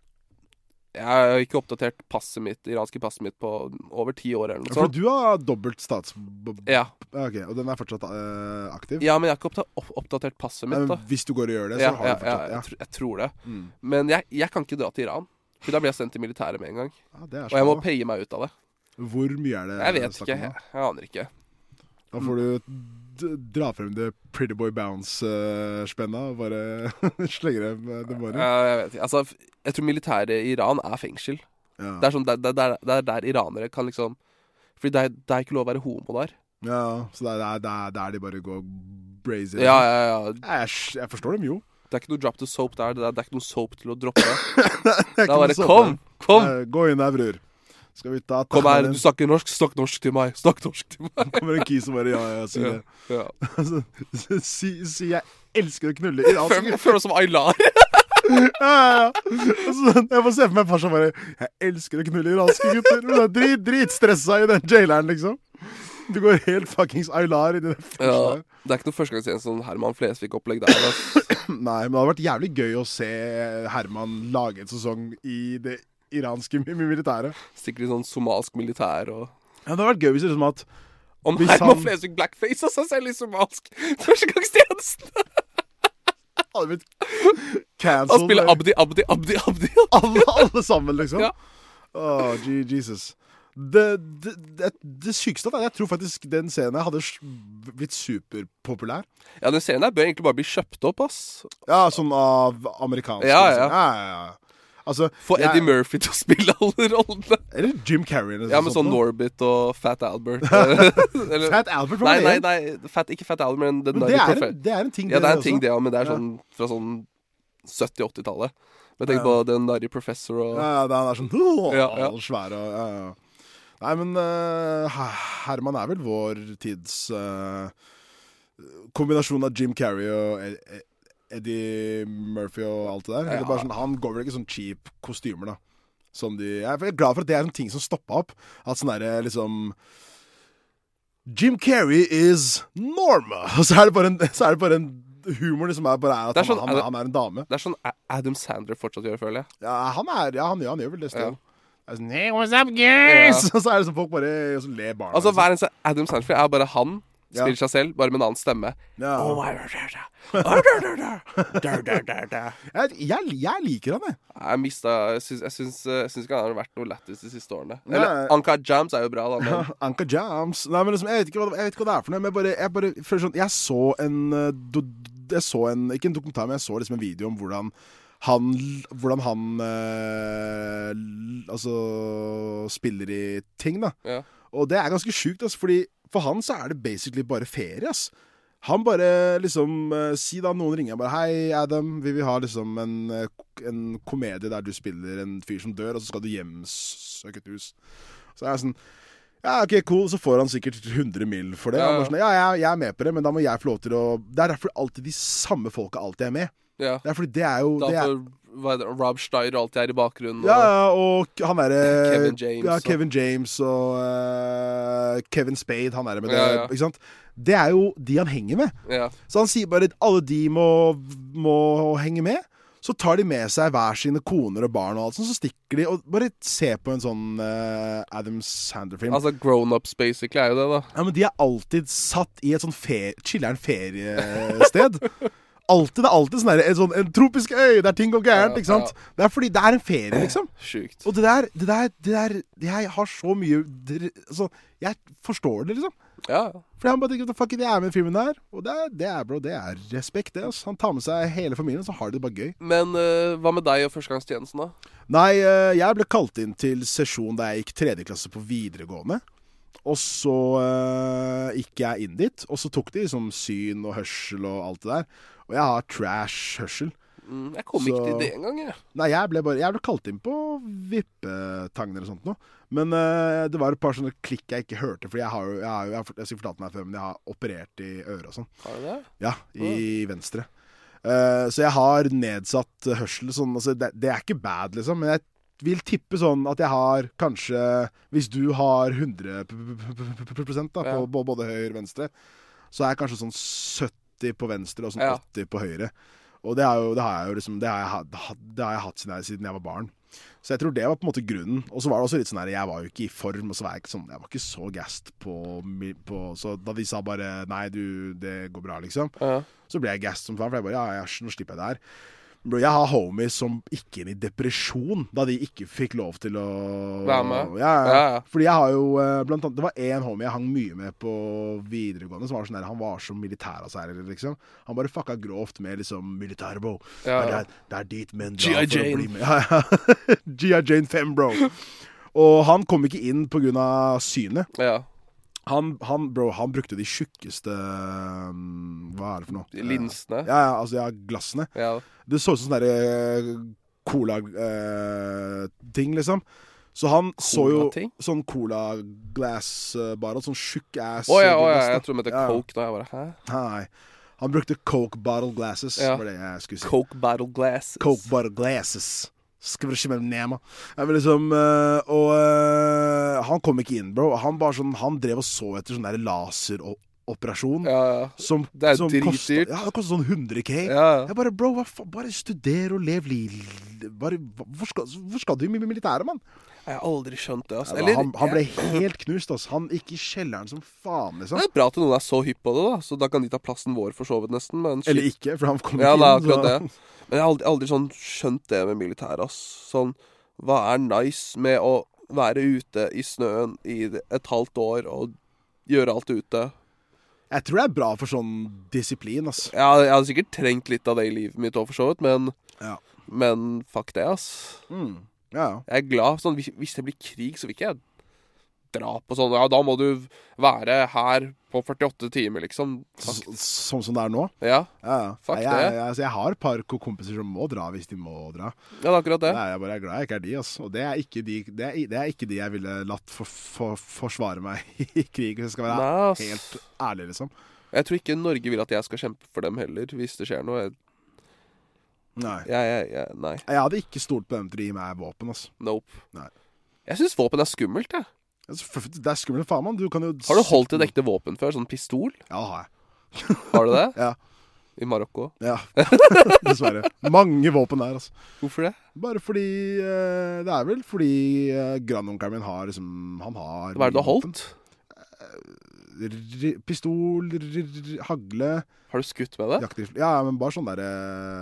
jeg har ikke oppdatert iranske passet mitt på over 10 år eller noe For sånt. du har dobbelt stats... Ja. Ok, og den er fortsatt aktiv? Ja, men jeg har ikke oppdatert passet mitt da. Hvis du går og gjør det, så har du fortsatt... Jeg tror det. Men jeg kan ikke dra til Iran. For da blir jeg sendt til militæret med en gang. Ja, det er og jeg må paye meg ut av det. Hvor mye er det? Jeg vet ikke, jeg aner ikke. Da får du dra frem det Pretty Boy Bounce-spenna og bare slenge det bare. Jeg vet ikke. Altså, jeg tror militæret i Iran er fengsel. Ja. Det er sånn, det er der iranere kan liksom... Fordi det er ikke lov å være homo der. Ja, så det er der de bare går brazy. Ja. Jeg forstår dem jo. Det er ikke noe drop to soap der. Det er ikke noe soap til å droppe. Det er bare, kom! Gå inn der, bror. Skal vi ta... Kom her, du snakker norsk, snakk norsk til meg. Kommer en kis og bare, ja, si det. Ja. Si jeg elsker å knulle. Jeg føler meg som Aylar. Ja. Altså, jeg får se for meg farsa bare, jeg elsker å knulle iranske gutter. Men det er dritstressa i den jaileren, liksom. Du går helt fuckings Aylar i det første. Ja, det er ikke noe førstegangstjeneste sånn Herman Flesvig-opplegg der. Nei, men det hadde vært jævlig gøy å se Herman lage en sesong i det iranske militæret. Stikker i sånn somalsk militær og... Ja, det hadde vært gøy hvis det er som at... Om Herman Flesvig blackface og seg selv i somalsk førstegangstjenesten. Hadde blitt cancelled. Han spiller Abdi. Alle sammen, liksom. Ja. Jesus. Det sykeste er at jeg tror faktisk den serien hadde blitt superpopulær. Ja, den serien der bør egentlig bare bli kjøpt opp, ass. Ja, sånn av amerikanske. Ja. Altså, få Eddie Murphy til å spille alle rollene. Eller Jim Carrey. Ja, med sånn Norbit og Fat Albert. Eller, Fat Albert var det? Nei, ikke Fat Albert, men det er en ting. Ja, det er en ting det, men det er sånn fra sånn 70-80-tallet. Men tenk på den Nutty Professor og... Ja, den er sånn svær og... Ja. Nei, men Herman er vel vår tids kombinasjon av Jim Carrey og Eddie Murphy og alt det der. Det er bare sånn, han går vel ikke sånn cheap kostymer da. Jeg er glad for at det er en ting som stoppet opp. At sånn der liksom Jim Carrey is Norma. Og så er det bare en humor liksom at sånn, han er en dame. Det er sånn Adam Sandler fortsatt gjør, føler jeg. Ja, han gjør vel det stedet. Det er sånn, hey, what's up, guys? Og så er det sånn folk bare ler barna. Altså, hver eneste Adam Sandler er bare han spiller seg selv, bare med en annen stemme. Ja. Jeg liker han, jeg syns ikke han har vært noe lættis de siste årene. Eller Anka Jams er jo bra, da. Anka Jams. Nei, men liksom, jeg vet ikke hva det er for noe. Men jeg bare føler sånn, jeg så en ikke en dokumentar, men jeg så liksom en video om hvordan han altså spiller i ting, da. Ja. Og det er ganske sjukt, altså, fordi for han så er det basically bare ferie, ass. Han bare liksom si da noen ringer bare, hei Adam, vi vil ha liksom en komedie der du spiller en fyr som dør, og så skal du hjemsøke et hus. Så er jeg sånn, ja, ok, cool, så får han sikkert 100 mil for det. Ja. Han sånn, jeg er med på det, men da må jeg få lov til å... Det er derfor alltid de samme folka alltid er med. Ja. Det er fordi det er jo... Rob Schneider alltid er i bakgrunnen. Og han er Kevin James og Kevin Spade, han er med det, ikke sant? Det er jo de han henger med. Ja. Så han sier bare at alle de må henge med. Så tar de med seg hver sine koner og barn og alt sånt, så stikker de og bare ser på en sånn Adam Sandler-film. Altså grown-ups basically jo det da. Ja, men de alltid satt i et sånn chiller'n feriested. Det alltid sånn en tropisk øy der ting går gærent, ikke sant? Det fordi det en ferie, liksom. Sjukt. Og det der jeg har så mye altså, jeg forstår det, liksom. Ja. For han bare tenker, fuck it, jeg med i filmen der. Og det respekt, det. Altså. Han tar med seg hele familien, så har de det bare gøy. Men hva med deg og førstegangstjenesten da? Nei, jeg ble kalt inn til sesjon da jeg gikk 3. klasse på videregående. Og så gikk jeg inn dit, og så tok de som syn og hørsel og alt det der. Og jeg har trash hørsel. Jeg kom ikke til det en gang, jeg. Nei, jeg ble kalt inn på vippetagner og sånt nå. Men det var et par sånne klikk jeg ikke hørte, for jeg har fortalt meg før, men jeg har operert i øret og sånn. Har du det? Ja, i venstre. Så jeg har nedsatt hørsel, sånn, altså, det ikke bad liksom, men jeg vil tippe sånn at jeg har kanskje, hvis du har 100% da, på både høyre og venstre, så jeg kanskje sånn 70 på venstre og sånn 80 på høyre. Og det har jeg hatt siden jeg var barn. Så jeg tror det var på en måte grunnen. Og så var det også litt sånn her, jeg var jo ikke i form, og så var jeg ikke så gassed på så da de sa bare, nei det går bra liksom, så ble jeg gassed som faen, for jeg bare, nå slipper jeg det her. Bro, jeg har homies som gikk inn i depresjon da de ikke fikk lov til å være med. Ja. Fordi jeg har jo blant annet, det var en homie jeg hang mye med på videregående som var sånn der, han var som militær av seg liksom. Han bare fucka grovt med liksom militær, bro. Det dit menn drar for å bli med. G.I. Jane 5, bro. Og han kom ikke inn på grunn av synet. Ja. Han brukte de tjukkeste hva det for noe? Linsene? Ja, glassene. Ja. Det så ut som sånn der cola ting liksom. Så han så jo sånn cola glass bare, sånn tjukk ass. Jeg tror de heter Coke da. Jeg bare, hæ? Nei, han brukte Coke bottle glasses, var det jeg skulle si. Coke bottle glasses. Coke bottle glasses. Skal vi ikke med nema. Liksom, han kom ikke inn, bro. Han bare sånn, han drev og så etter sånn der laseroperasjon. Ja. Som det dritdyrt. Ja, det kostet sånn 100K. Ja. Jeg bare, bro, bare studer og lev Hvorfor skal du med militæret, mann? Jeg har aldri skjønt det, altså. Han ble helt knust, altså. Han gikk i kjelleren som faen, liksom. Det bra at noen så hypp på det, da. Så da kan de ta plassen vår for så vidt nesten. Eller ikke, for han kom ikke inn. Ja, det akkurat det. Men jeg har aldri sånn skjønt det med militær, ass. Sånn, hva nice med å være ute i snøen i et halvt år og gjøre alt ute? Jeg tror det bra for sånn disiplin, ass. Ja, jeg hadde sikkert trengt litt av det i livet mitt også, for så vidt, men fuck det, ass. Ja. Jeg glad, sånn, hvis det blir krig, så vil ikke jeg dra på sånn, da må du være her på 48 timer, liksom. Sånn som det nå? Ja. Fuck det. Jeg har et par kompiser som må dra hvis de må dra. Ja, det akkurat det. Jeg bare glad jeg ikke de, ass. Og det ikke de jeg ville latt forsvare meg i krig, hvis jeg skal være helt ærlig, liksom. Jeg tror ikke Norge vil at jeg skal kjempe for dem heller, hvis det skjer noe. Nei. Nei. Jeg hadde ikke stolt på dem til å gi meg våpen, ass. Nope. Nei. Jeg synes våpen skummelt, jeg. Det skummelt, faen, man. Har du holdt et ekte våpen før? Sånn pistol? Ja, har jeg. Har du det? Ja. I Marokko? Ja, dessverre. Mange våpen der, altså. Hvorfor det? Bare fordi det vel fordi grandonkelen min har liksom, han har hva det du har holdt? Pistol, hagle. Har du skutt med det? Jaktrifle. Ja, men bare sånn der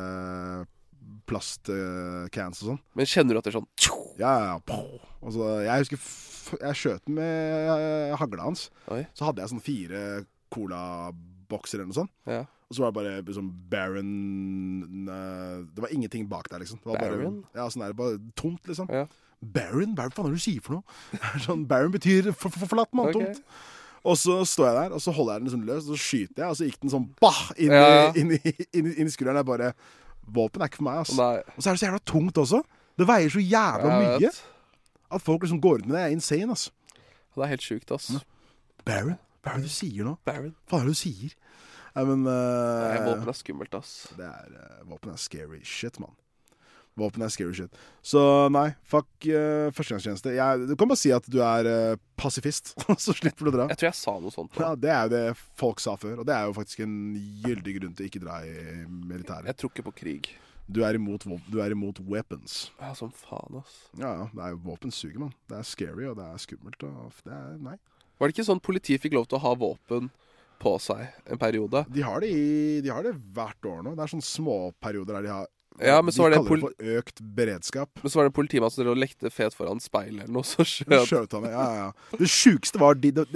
plastcans og sånn. Men kjenner du at det sånn? Ja. Altså, jeg husker jeg skjøt med hagla hans. Oi. Så hadde jeg sånn 4 cola-bokser eller noe sånt. Ja. Og så var det bare sånn Baron. Det var ingenting bak der, liksom. Det var Baron? Bare, sånn der, bare tomt, liksom. Ja. Baron? Hva faen er det du sier for noe? Sånn, Baron betyr forlatt, mann, Okay. tomt. Og så står jeg der, og så holder jeg den liksom løs, og så skyter jeg, og så gikk den sånn inn i skulderen. Jeg bare, våpen ikke for meg, ass. Nei. Og så det så jævla tungt også. Det veier så jævla mye. At folk liksom går ut med det insane, ass. Det helt sykt, ass. Baron? Hva er det du sier nå? Baron? Hva er det du sier? Men våpen skummelt, ass. Våpen scary shit, mann. Våpen scary shit. Så nei, fuck førstegangstjeneste. Du kan bare si at du pasifist, så slipper du å dra. Jeg tror jeg sa noe sånt. Ja, det jo det folk sa før, og det jo faktisk en gyldig grunn til å ikke dra i militæret. Jeg tror ikke på krig. Du er imot weapons. Ja, som faen, ass. Ja, det er jo våpen suger, man. Det er scary, og det er skummelt, og det er, nei. Var det ikke sånn politiet fikk lov til å ha våpen på seg en periode? De har det hvert år nå. Det er sånne små perioder der de har... Ja, men så var det kaller det for økt beredskap. Men så var det en politimann som lekte fet foran speilet eller noe, så skjøt han. Ja. Det sykeste var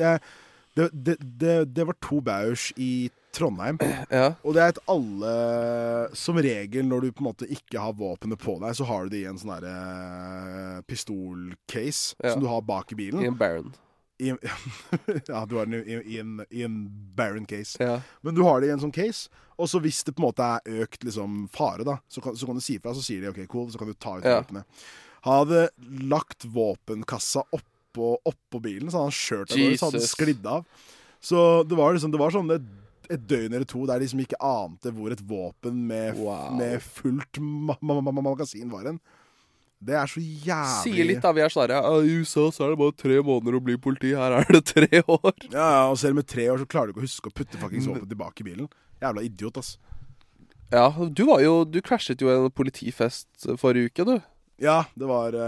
det var 2 Bauers i Trondheim. Ja. Og det er alle som regel når du på en måte ikke har våpenet på deg, så har du det i en sånn der pistolcase som du har bak i bilen. I en Baron. Ja, du har den i en Baron case. Ja. Men du har det i en sånn case. Og så hvis det på en måte er økt liksom, fare da, så kan du si fra, så sier de ok, cool, så kan du ta ut våpenet. Han hadde lagt våpenkassa oppå bilen, så hadde han kjørt deg, så hadde det sklidd av. Så det var sånn et døgn eller 2 der de som ikke ante hvor et våpen med fullt magasin var en. Det er så jævlig... Sier litt da, vi er sånn her, i USA så er det bare 3 måneder å bli politi, her er det 3 år. Ja, og selv med 3 år så klarer du ikke å huske å putte fucking våpen tilbake i bilen. Jævla idiot, ass. Ja, du crashet jo en politifest forrige uke, du. Ja, det var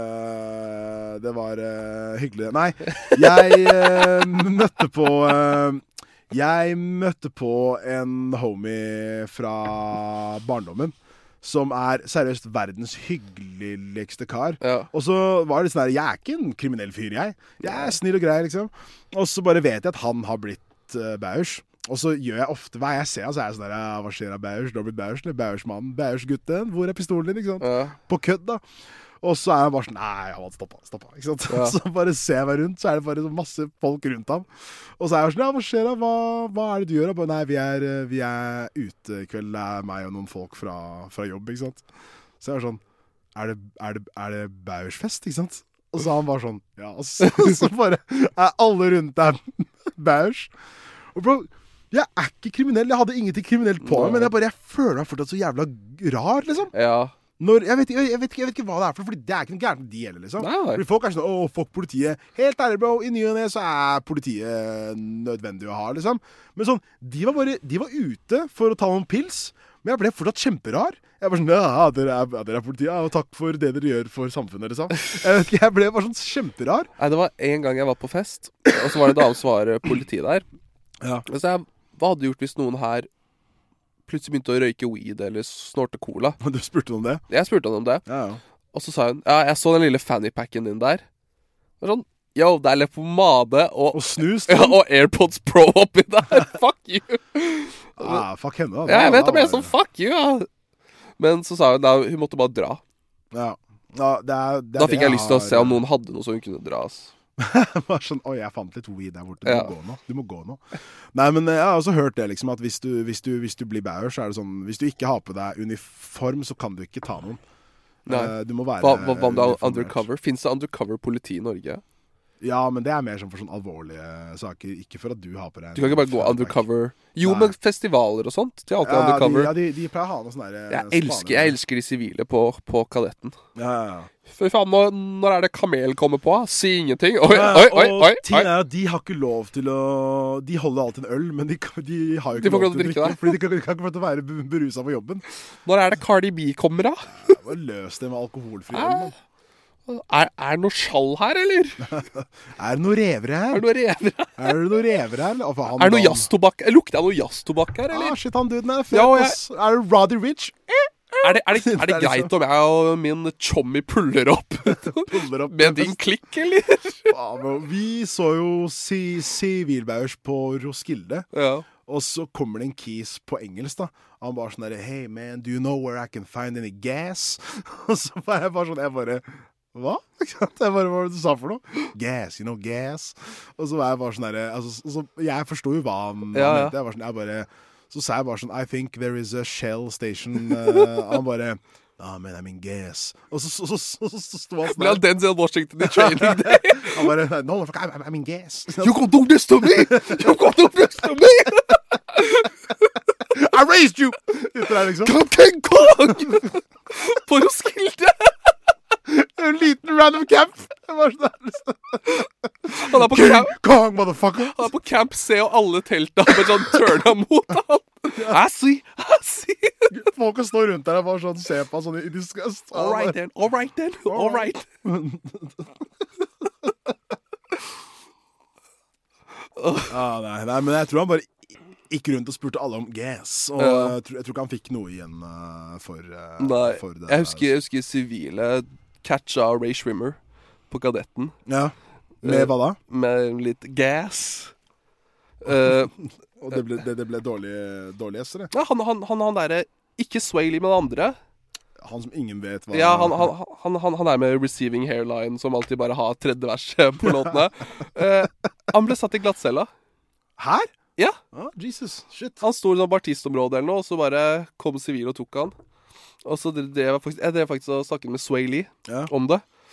hyggelig. Nei, jeg møtte på en homie fra barndommen, som er seriøst verdens hyggeligste kar. Ja. Og så var det sånn her, jeg er ikke en kriminell fyr, jeg er snill og grei, liksom. Og så bare vet jeg at han har blitt Bauers. Og så gjør jeg ofte, hva jeg ser, så er jeg sånn der, hva skjer av Bauers? Du har blitt Bauers, eller Bauersmannen? Bauersgutten, hvor er pistolen din, ikke sant? Ja. På kødd da. Og så er jeg bare sånn, nei, han hadde stoppa, ikke sant? Ja. Så bare ser jeg meg rundt, så er det bare så masse folk rundt ham. Og så er jeg sånn, ja, hva skjer da? Hva er det du gjør? Bare, nei, vi er ute i kveld, det er meg og noen folk fra jobb, ikke sant? Så jeg var sånn, er det Bauersfest, ikke sant? Og så er han bare sånn, ja, og så bare er alle rundt der Bauers. Og bro, jeg er ikke kriminell, jeg hadde ingenting kriminelt på meg, men jeg føler meg fortsatt så jævla rar, liksom. Ja. Jeg vet ikke hva det er for, fordi det er ikke noe gærent med de heller, liksom. Nei. Fordi folk er sånn, fuck politiet. Helt ærlig, bro, i ny og ne så er politiet nødvendig å ha, liksom. Men sånn, de var ute for å ta noen pils, men jeg ble fortsatt kjemperar. Jeg var sånn, ja, dere er politiet, og takk for det dere gjør for samfunnet, liksom. Jeg ble bare sånn kjemperar. Nei, det var en gang jeg var på fest, og så var det da svaret politiet der. Ja. Så hva hadde du gjort hvis noen her plutselig begynte å røyke weed eller snorte cola? Du spurte om det? Jeg spurte om det. Ja. Og så sa hun, ja, jeg så den lille fannypacken din der. Det var sånn, yo, det er leppepomade og snus, ja, og AirPods Pro oppi der. Fuck you. Fuck henne da. Ja, jeg vet det, men jeg er sånn, fuck you, ja. Men så sa hun, hun måtte bare dra. Ja. Da fikk jeg lyst til å se om noen hadde noe så hun kunne dra, ass. Bare sånn, jeg fant litt weed der borte. Du må gå nå. Nei, men jeg har også hørt det liksom, at hvis du blir Bauer, så er det sånn, hvis du ikke har på deg uniform, så kan du ikke ta noen. Du må være hva om du er undercover? Finnes det undercover politi i Norge? Ja, men det er mer sånn for sånn alvorlige saker, ikke for at du har på deg. Du kan ikke bare gå undercover. Jo, med festivaler og sånt. De er alltid undercover. De pleier å ha noe sånn der. Jeg elsker de sivile på Kadetten. Ja. For faen, når er det kamel kommer på? Si ingenting. Oi. Tingen er at de har ikke lov til å... De holder alltid en øl, men de har jo ikke lov til å drikke. Fordi de kan ikke få til å være beruset på jobben. Når er det Cardi B kommer da? Bare løs det med alkoholfri øl, man. Er det noe skjall her, eller? Er det noe rever her? Er det noe rever her? Er det noe jazztobakk? Lukter jeg noe jazztobakk her, eller? Shit, han duden er fett, ass. Er det Roddy Rich? Er det greit om jeg og min chommy puller opp med din klikk, eller? Ja, men vi så jo Sivilbauers på Roskilde. Ja. Og så kommer det en keys på engelsk da. Han bare sånn der, hey man, do you know where I can find any gas? Og så var jeg bare sånn, hva? Hva var det du sa for noe? Gas, gas. Og så var jeg bare sånn der, jeg forstod jo hva han mente. Så sa jeg bare sånn, I think there is a Shell station. Han bare, man, I mean gas. Og så stod han sånn. Ble han Denzel Washington i Training Day? Han bare, no, I mean gas. You gonna do this to me? You gonna do this to me? I raised you! King Kong! På Roskilde! En liten random camp. Han Han er på King camp, Kong, motherfucker! han er på camp C, og alle telta bare sånn turna mot han. I see. Folk kan stå rundt der og bare sånn, se på sånn i disgust. All right then. Nei, men jeg tror han bare gikk rundt og spurte alle om gas, og jeg tror ikke han fikk noe igjen for det. Jeg husker sivile catcha Ray Schwimmer på Kadetten. Ja, med hva da? Med litt gas. Og det ble dårlig esser, det. Ja, han der, ikke Sway Lee, men andre. Han som ingen vet hva... Ja, han er med Receiving Hairline, som alltid bare har tredje vers på låtene. Han ble satt i glattcella. Her? Ja. Jesus, shit. Han stod i noe bartistområde eller noe, og så bare kom sivil og tok han. Og så drev jeg faktisk og snakket med Sway Lee om det.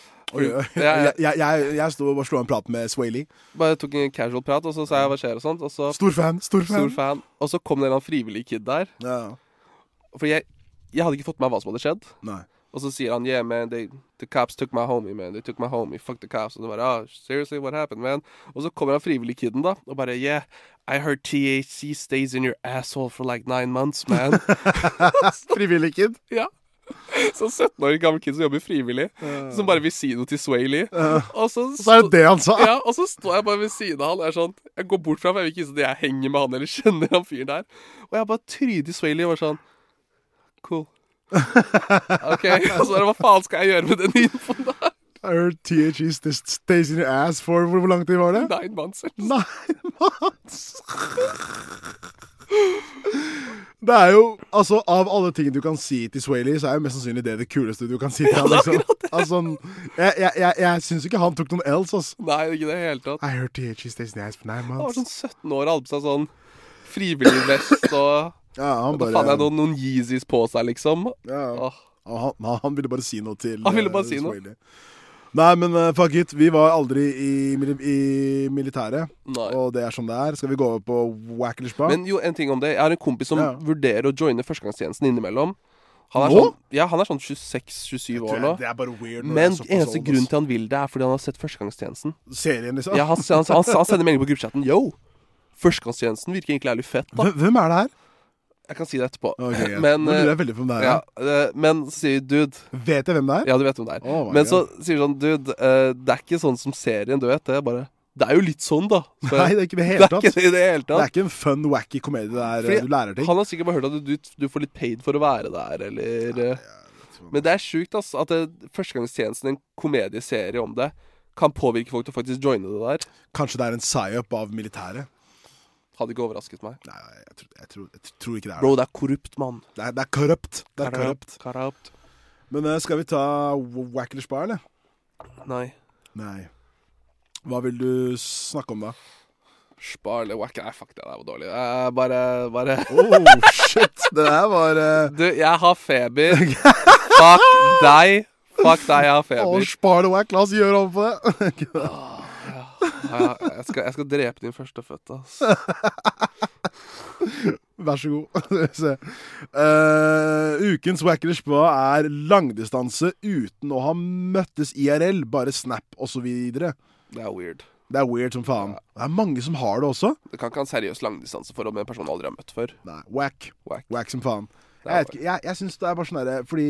Jeg stod og slo en prat med Sway Lee. Bare tok en casual prat, og så sa jeg hva skjer og sånt. Og så, stor fan. Og så kom det en frivillig kid der. Ja. For jeg hadde ikke fått med hva som hadde skjedd. Nei. Og så sier han, yeah man, the cops took my homie, man. They took my homie, fuck the cops. Og det bare, seriously, what happened, man? Og så kommer han frivillig kiden da, og bare, yeah, I heard THC stays in your asshole for like 9 months, man. Frivillig kid? Ja. Så 17-årig gammel kid som jobber frivillig, som bare vil si noe til Sway Lee. Og så er det det han sa? Ja, og så står jeg bare ved siden av han, sånn, jeg går bort fra ham, jeg vil ikke vise at jeg henger med han, eller kjenner han fyren der. Og jeg bare tryder Sway Lee, og var sånn, cool. Ok, og så hva faen skal jeg gjøre med den infoen der? I heard THC stays in your ass for hvor lang tid var det? 9 months. 9 months? Det er jo, altså, av alle ting du kan si til Sway Lee, så er jo mest sannsynlig det kuleste du kan si til han, liksom. Altså, jeg synes ikke han tok noen else, altså. Nei, ikke det hele tatt. I heard THC stays in your ass for 9 months. Han var sånn 17 år og hadde på seg sånn frivillig vest og... Ja, han bare... Da fann jeg noen Yeezys på seg, liksom. Ja, han ville bare si noe til Han ville bare si noe. Nei, men fuck it. Vi var aldri i militæret. Nei. Og det er sånn det er. Skal vi gå over på Wack eller Spa? Men jo, en ting om det. Jeg har en kompis som vurderer å joine førstegangstjenesten innimellom. Han er nå? Sånn, ja, han er sånn 26-27 år nå. Det er bare weird. Men eneste grunn til han vil det er fordi han har sett førstegangstjenesten. Serien, liksom? Ja, han sender melding på gruppechatten. Yo, førstegangstjenesten virker egentlig litt fett, da. Hvem er det her? Jeg kan si det etterpå. Okay, men, nå lurer jeg veldig på hvem det er. Ja, men så sier dude... Vet jeg hvem det er? Ja, du vet hvem det er. Men så sier sånn, dude, det er ikke sånn som serien, du vet det. Det er jo litt sånn, da. Så, nei, det er ikke det hele tatt. Det er ikke det hele tatt. Det er ikke en fun, wacky komedie der du lærer ting. Han har sikkert bare hørt at du får litt paid for å være der, eller... Men det er sjukt, altså, at førstegangstjenesten, en komedieserie om det, kan påvirke folk til å faktisk joine det der. Kanskje det er en psy-up av militæret. Hadde ikke overrasket meg. Nei, jeg tror ikke det er det. Bro, det er korrupt, mann. Det er korrupt. Det er korrupt. Men skal vi ta Wack eller Spa, eller? Nei. Hva vil du snakke om da? Spa eller Wack? Nei, fuck, det der var dårlig. Bare... Oh, shit. Det der var... Du, jeg har feber. Fuck deg, jeg har feber. Spa eller Wack, la oss gjøre om på det. Ja, jeg skal drepe din første født, ass. Vær så god. Ukens Wack eller Spa er langdistanse uten å ha møttes IRL, bare Snap og så videre. Det er weird. Det er weird som faen. Det er mange som har det også. Det kan ikke ha en seriøs langdistanseforhold med en person aldri har møtt før. Nei, Wack som faen. Jeg synes det er bare sånn der, fordi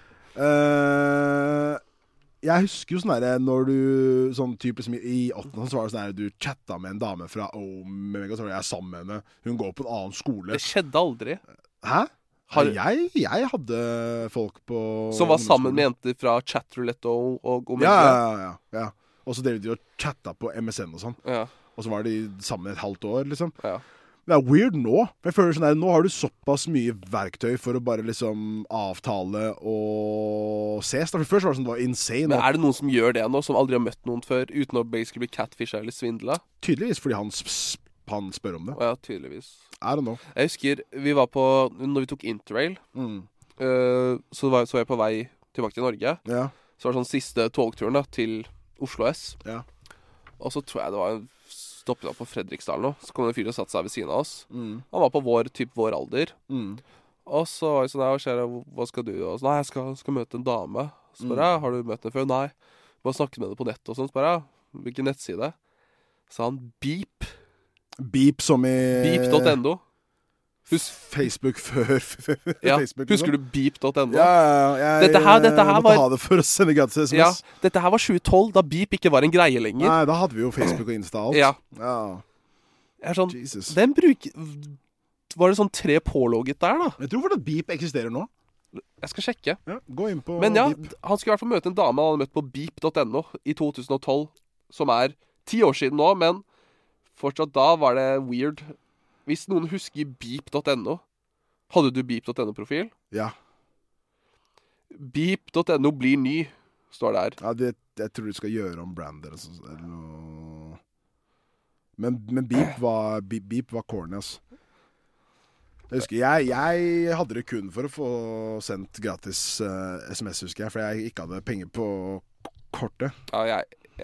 jeg husker jo sånn der, når du sånn typisk i 18 så var det sånn der, du chatta med en dame fra Omega, så var jeg sammen med henne. Hun går på en annen skole. Det skjedde aldri. Hæ? Jeg hadde folk på som var sammen med jenter fra Chatroulette og Omega. Ja. Og så drev de og chatta på MSN og sånn. Ja. Og så var de sammen et halvt år, liksom. Ja. Det er weird nå. Jeg føler sånn der, nå har du såpass mye verktøy for å bare liksom avtale og ses. For først var det sånn, det var insane. Men er det noen som gjør det nå, som aldri har møtt noen før, uten å basically bli catfisha eller svindla? Tydeligvis, fordi han spør om det. Ja, tydeligvis. I don't know. Jeg husker, vi var på, når vi tok Interrail, så var jeg på vei tilbake til Norge. Ja. Så var det sånn siste togturen da, til Oslo S. Ja. Og så tror jeg det var stoppet opp på Fredriksdal nå. Så kom det en fyr og satt seg ved siden av oss. Han var på vår alder. Og så var jeg sånn, hva skal du? Og så, nei, jeg skal møte en dame. Så bare, har du møtt henne før? Nei. Bare snakket med henne på nett og sånn. Så bare, hvilken nettside? sa han beep. Beep som i... Beep.no. Facebook før ja, Facebook. Husker du beep.no? Ja, dette her måtte ha det for å sende gratis SMS. Ja, dette her var 2012, da beep ikke var en greie lenger. Nei, da hadde vi jo Facebook og Insta og alt. Ja. Jeg er sånn, Jesus. Den var det sånn 3 pålogget der da? Jeg tror at beep eksisterer nå. Jeg skal sjekke. Ja, gå inn på Men ja, beep. han skulle i hvert fall møte en dame han hadde møtt på beep.no i 2012, som er 10 år siden nå, men fortsatt da var det weird. Hvis noen husker beep.no, hadde du beep.no-profil? Ja. Beep.no blir ny, står det her. Ja, jeg tror du skal gjøre om brander eller noe. Men beep var corny, ass. Jeg husker, jeg hadde det kun for å få sendt gratis SMS, husker jeg, for jeg ikke hadde penger på kortet. Ja,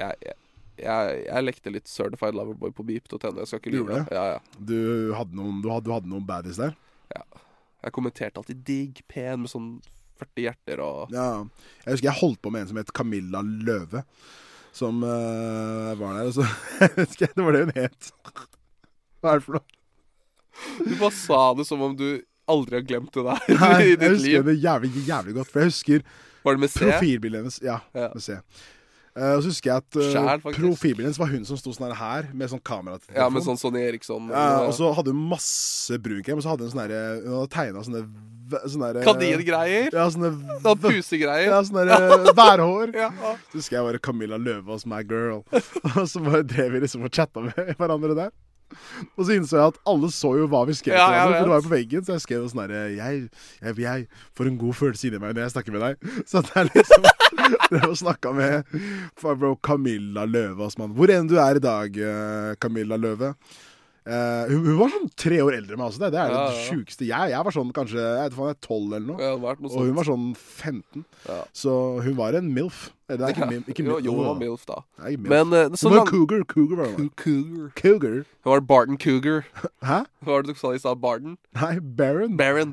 jeg lekte litt Certified Loverboy på beep.no. Jeg skal ikke lyve. Ja. Du hadde noen baddies der? Ja. Jeg kommenterte alltid digg, pen, med sånn 40 hjerter og... Ja. Jeg husker jeg holdt på med en som het Camilla Løve, som var der, og så jeg husker jeg, det var det hun het. Hva er det for noe? Du bare sa det som om du aldri har glemt det der. Nei, i ditt liv. Jeg husker det jævlig godt, for jeg husker... Var det med C? Profilbildet hennes, ja, med C. Og så husker jeg at profilbildet hennes var hun som stod sånn her med sånn kamera. Ja, med sånn Sonny Eriksson. Og så hadde hun masse brunkrem, og så hadde hun sånn her, hun hadde tegnet sånne kaningreier? Ja, sånne pusegreier. Ja, sånne værhår. Ja. Så husker jeg bare Camilla Løve was my girl. Og så bare drev vi liksom og chatta med hverandre der. Og så innså jeg at alle så jo hva vi skrev for det var jo på veggen. Så jeg skrev sånn her, jeg får en god følelse inni meg når jeg snakker med deg. Så det er liksom det å snakke med bro, Camilla Løve, mann. Hvor enn du er i dag, Camilla Løve. Hun var sånn 3 år eldre enn meg også. Det er det sjukeste. Jeg var sånn kanskje, jeg vet ikke, 12 eller noe. Og hun var sånn 15. Så hun var en MILF. Det er ikke MILF. Jo, hun var MILF da. Men hun var Cougar. Cougar. Hun var Barton Cougar. Hæ? Hva var det du sa i stad? Barton? Nei, Baron. Baron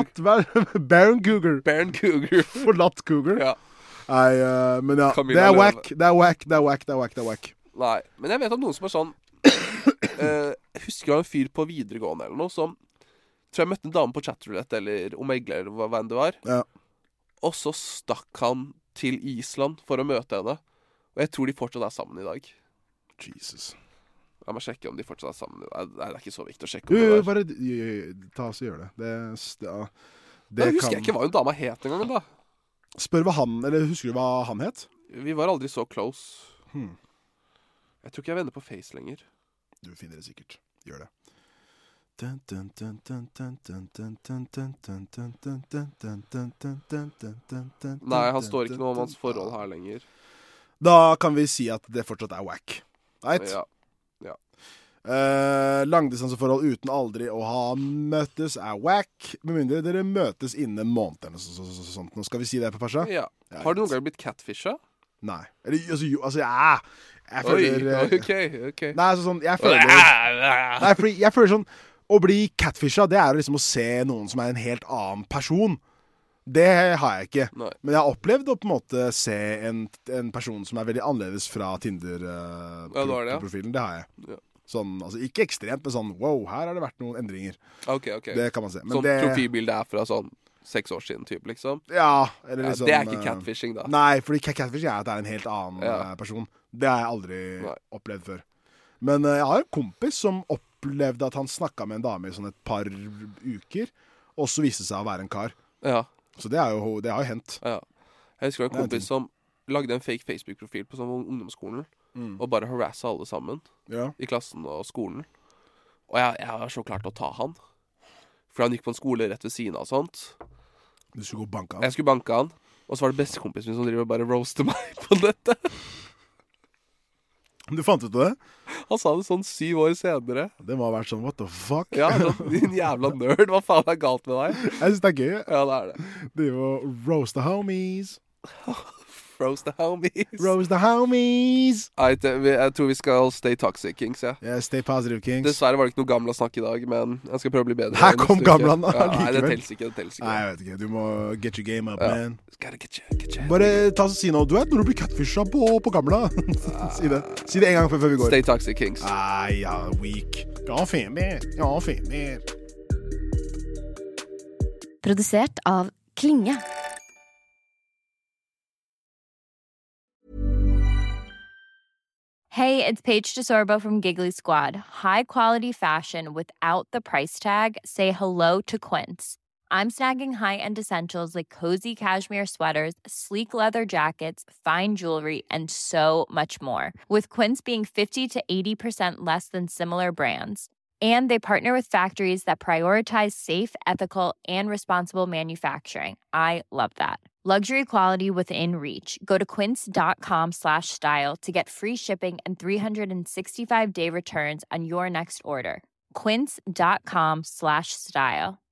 Cougar. Baron Cougar. Forlatt Cougar. Ja. Nei, men ja, det er whack. Nei, men jeg vet om noen som er sånn jeg husker det var en fyr på videregående eller noe som tror jeg møtte en dame på chatroulette eller Omegle eller hva enn det var. Ja. Og så stakk han til Island for å møte henne. Og jeg tror de fortsatt er sammen i dag. Jesus. Jeg må sjekke om de fortsatt er sammen i dag. Nei, det er ikke så viktig å sjekke om det der. Bare ta oss og gjør det. Det husker jeg ikke hva hun dama het en gang da. Spør hva han, eller husker du hva han het? Vi var aldri så close. Jeg tror ikke jeg er venner på Face lenger. Du finner det sikkert. Gjør det. Nei, han står ikke noe om hans forhold her lenger. Da kan vi si at det fortsatt er whack. Right? Ja. Langdistanseforhold uten aldri å ha møttes er whack. Med mindre dere møtes innen en måned eller sånt. Nå skal vi si det på Pasha? Ja. Har du noen gang blitt catfisha? Nei. Altså, jeg føler Ok. Nei, altså sånn, jeg føler sånn å bli catfisha, det er liksom å se noen som er en helt annen person. Det har jeg ikke. Nei. Men jeg har opplevd å på en måte se en person som er veldig annerledes fra Tinder-profilen. Det har jeg. Ja. Sånn, altså ikke ekstremt, men sånn, wow, her har det vært noen endringer. Ok. Det kan man se. Men sånn profilbildet er fra sånn 6 år siden, typ, liksom? Ja, eller liksom... det er ikke catfishing, da. Nei, fordi catfishing er at det er en helt annen person. Det har jeg aldri opplevd før. Men jeg har en kompis som opplevde at han snakket med en dame i sånn et par uker, og så viste det seg å være en kar. Ja. Så det har jo hendt. Ja. Jeg husker en kompis som lagde en fake Facebook-profil på sånn ungdomsskolen, og bare harassa alle sammen i klassen og skolen. Og jeg var så klar til å ta han. For han gikk på en skole rett ved siden av og sånt. Du skulle gå og banke han? Jeg skulle banke han. Og så var det bestekompisen min som driver og bare roaster meg på dette. Du fant ut av det? Han sa det sånn 7 år senere. Det må ha vært sånn, what the fuck? Ja, din jævla nerd. Hva faen er galt med deg? Jeg synes det er gøy. Ja, det er det. Det er jo roast the homies. Rose the homies. Rose the homies. Jeg tror vi skal stay toxic, Kings. Ja. Yeah, stay positive, Kings. Dessverre var det ikke noe gamla snakk i dag, men jeg skal prøve å bli bedre. Her kom gamla Nei, det tels ikke. Nei, jeg vet ikke. Du må get your game up, man. Get you. Bare ta og si noe. Du vet når du blir catfisha på gamla. Si det. Si det en gang før vi går. Stay toxic, Kings. Ja, weak. Ja, fint. Produsert av Klinge. Hey, it's Paige DeSorbo from Giggly Squad. High quality fashion without the price tag. Say hello to Quince. I'm snagging high-end essentials like cozy cashmere sweaters, sleek leather jackets, fine jewelry, and so much more. With Quince being 50 to 80% less than similar brands. And they partner with factories that prioritize safe, ethical, and responsible manufacturing. I love that. Luxury quality within reach. Go to quince.com/style to get free shipping and 365-day returns on your next order. Quince.com/style.